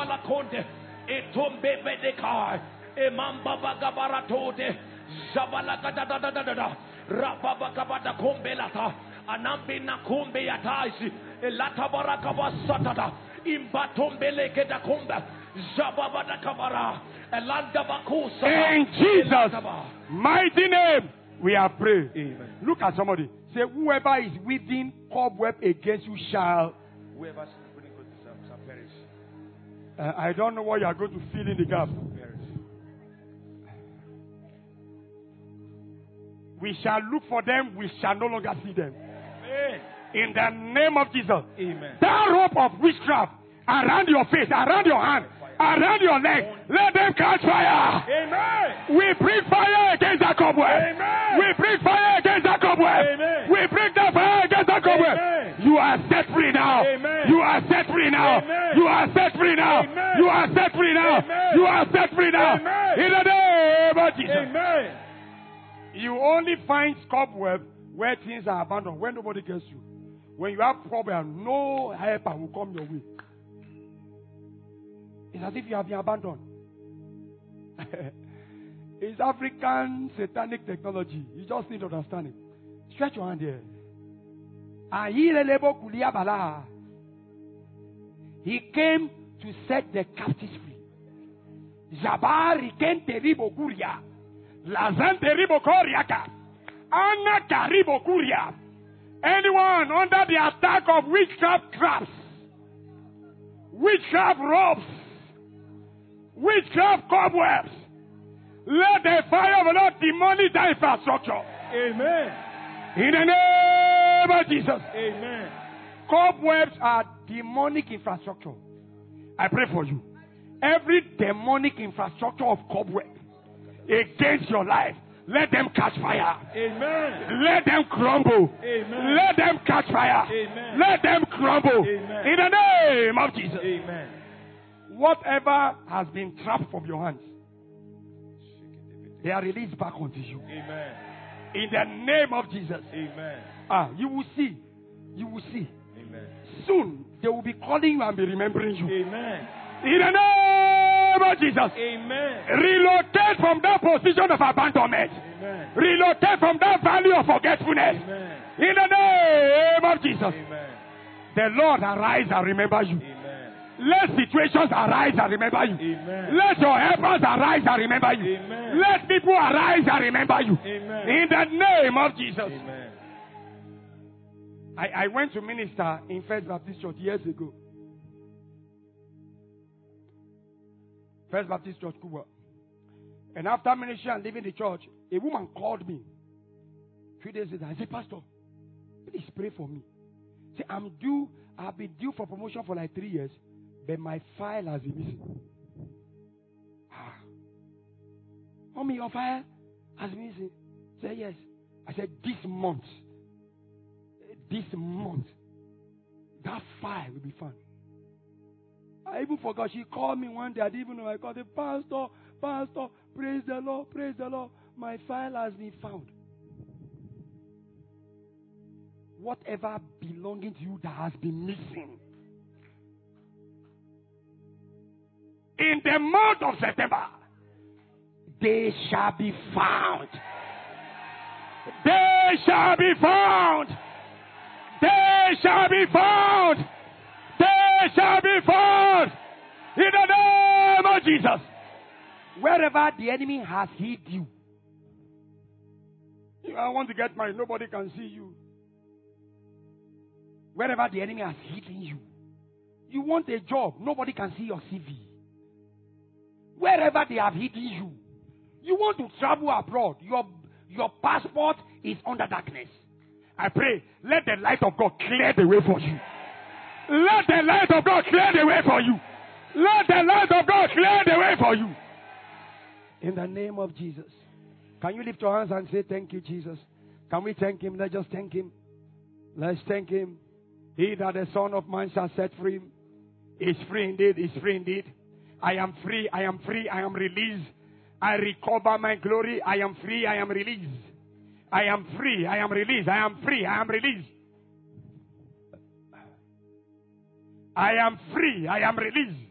Rababakabada kombelata anambi na kumbe ya taisi elata barakaba satata imbatombele keda kumba zababada kabara elanda bakusa. In Jesus' mighty name we are praying. Amen. Look at somebody. Say, whoever is weaving cobweb against you shall. Whoever is weaving shall perish. I don't know what you are going to fill in the gap. We shall look for them. We shall no longer see them. Amen. In the name of Jesus. Amen. That rope of witchcraft around your face, around your hand, around your leg, let them catch fire. Amen. We bring fire against that cobweb. Amen. We bring fire against that cobweb. Amen. We bring that fire against that cobweb. Amen. You are set free now. Amen. You are set free now. Amen. You are set free now. Amen. You are set free now. Amen. You are set free now. Amen. In the name of Jesus. Amen. You only find cobweb where things are abandoned, where nobody gets you. When you have problem, no helper will come your way. It's as if you have been abandoned. It's African satanic technology. You just need to understand it. Stretch your hand here. He came to set the captives free. Jabari kente ribo kuria. Lazante ribo koriaka. Anna karibo kuria. Anyone under the attack of witchcraft traps, witchcraft ropes, witchcraft cobwebs, let the fire of the Lord demolish that infrastructure. Amen. In the name of Jesus. Amen. Cobwebs are demonic infrastructure. I pray for you. Every demonic infrastructure of cobweb against your life, let them catch fire. Amen. Let them crumble. Amen. Let them catch fire. Amen. Let them crumble. Amen. In the name of Jesus. Amen. Whatever has been trapped from your hands, they are released back unto you. Amen. In the name of Jesus. Amen. You will see. You will see. Amen. Soon they will be calling you and be remembering you. Amen. In the name of Jesus. Amen. Relocate from that position of abandonment. Amen. Relocate from that valley of forgetfulness. Amen. In the name of Jesus. Amen. The Lord arise and remember you. Amen. Let situations arise and remember you. Amen. Let your helpers arise and remember you. Amen. Let people arise and remember you. Amen. In the name of Jesus. Amen. I went to minister in First Baptist Church years ago. First Baptist Church, Cuba. And after ministry and leaving the church, a woman called me. 3 days later, I said, Pastor, please pray for me. Say, I've been due for promotion for like 3 years, but my file has been missing. Mommy, your file has been missing. Say, yes. I said, this month, that file will be found. I even forgot. She called me one day. I didn't even know. I called her, Pastor, praise the Lord. My file has been found. Whatever belonging to you that has been missing, in the month of September, they shall be found. They shall be found. They shall be found. They shall be found. In the name of Jesus. Wherever the enemy has hid you. I want to get married. Nobody can see you. Wherever the enemy has hidden you. You want a job. Nobody can see your CV. Wherever they have hidden you. You want to travel abroad. Your passport is under darkness. I pray, let the light of God clear the way for you. Let the light of God clear the way for you. Let the light of God clear the way for you. In the name of Jesus. Can you lift your hands and say, thank you, Jesus? Can we thank him? Let's just thank him. Let's thank him. He that the Son of Man shall set free is free indeed, is free indeed. I am free, I am free, I am released. I recover my glory. I am free, I am released. I am free, I am released. I am free, I am released. I am free, I am released.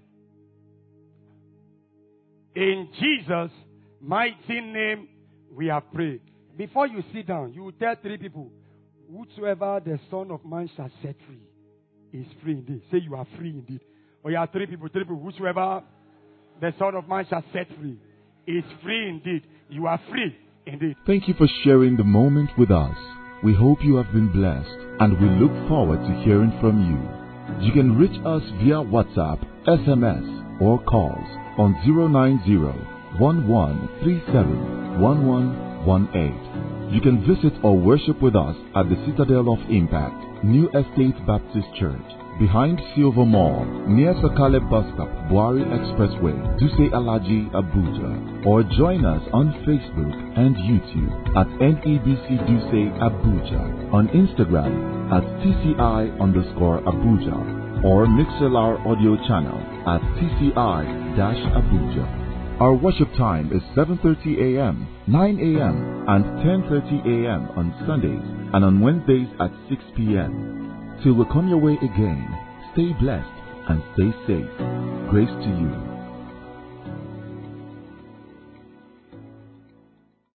In Jesus' mighty name, we have prayed. Before you sit down, you will tell 3 people, whosoever the Son of Man shall set free is free indeed. Say you are free indeed. Or you have 3 people, whosoever the Son of Man shall set free is free indeed. You are free indeed. Thank you for sharing the moment with us. We hope you have been blessed and we look forward to hearing from you. You can reach us via WhatsApp, SMS or calls on 090-1137-1118. You can visit or worship with us at the Citadel of Impact, New Estate Baptist Church, behind Silver Mall, near Sakale Bus Stop, Buari Expressway, Duse Alaji, Abuja. Or join us on Facebook and YouTube at NEBC Duse Abuja, on Instagram at TCI_Abuja, or Mixlr audio channel at TCI-Abuja. Our worship time is 7:30 a.m., 9 a.m., and 10:30 a.m. on Sundays, and on Wednesdays at 6 p.m. Till we come your way again, stay blessed and stay safe. Grace to you.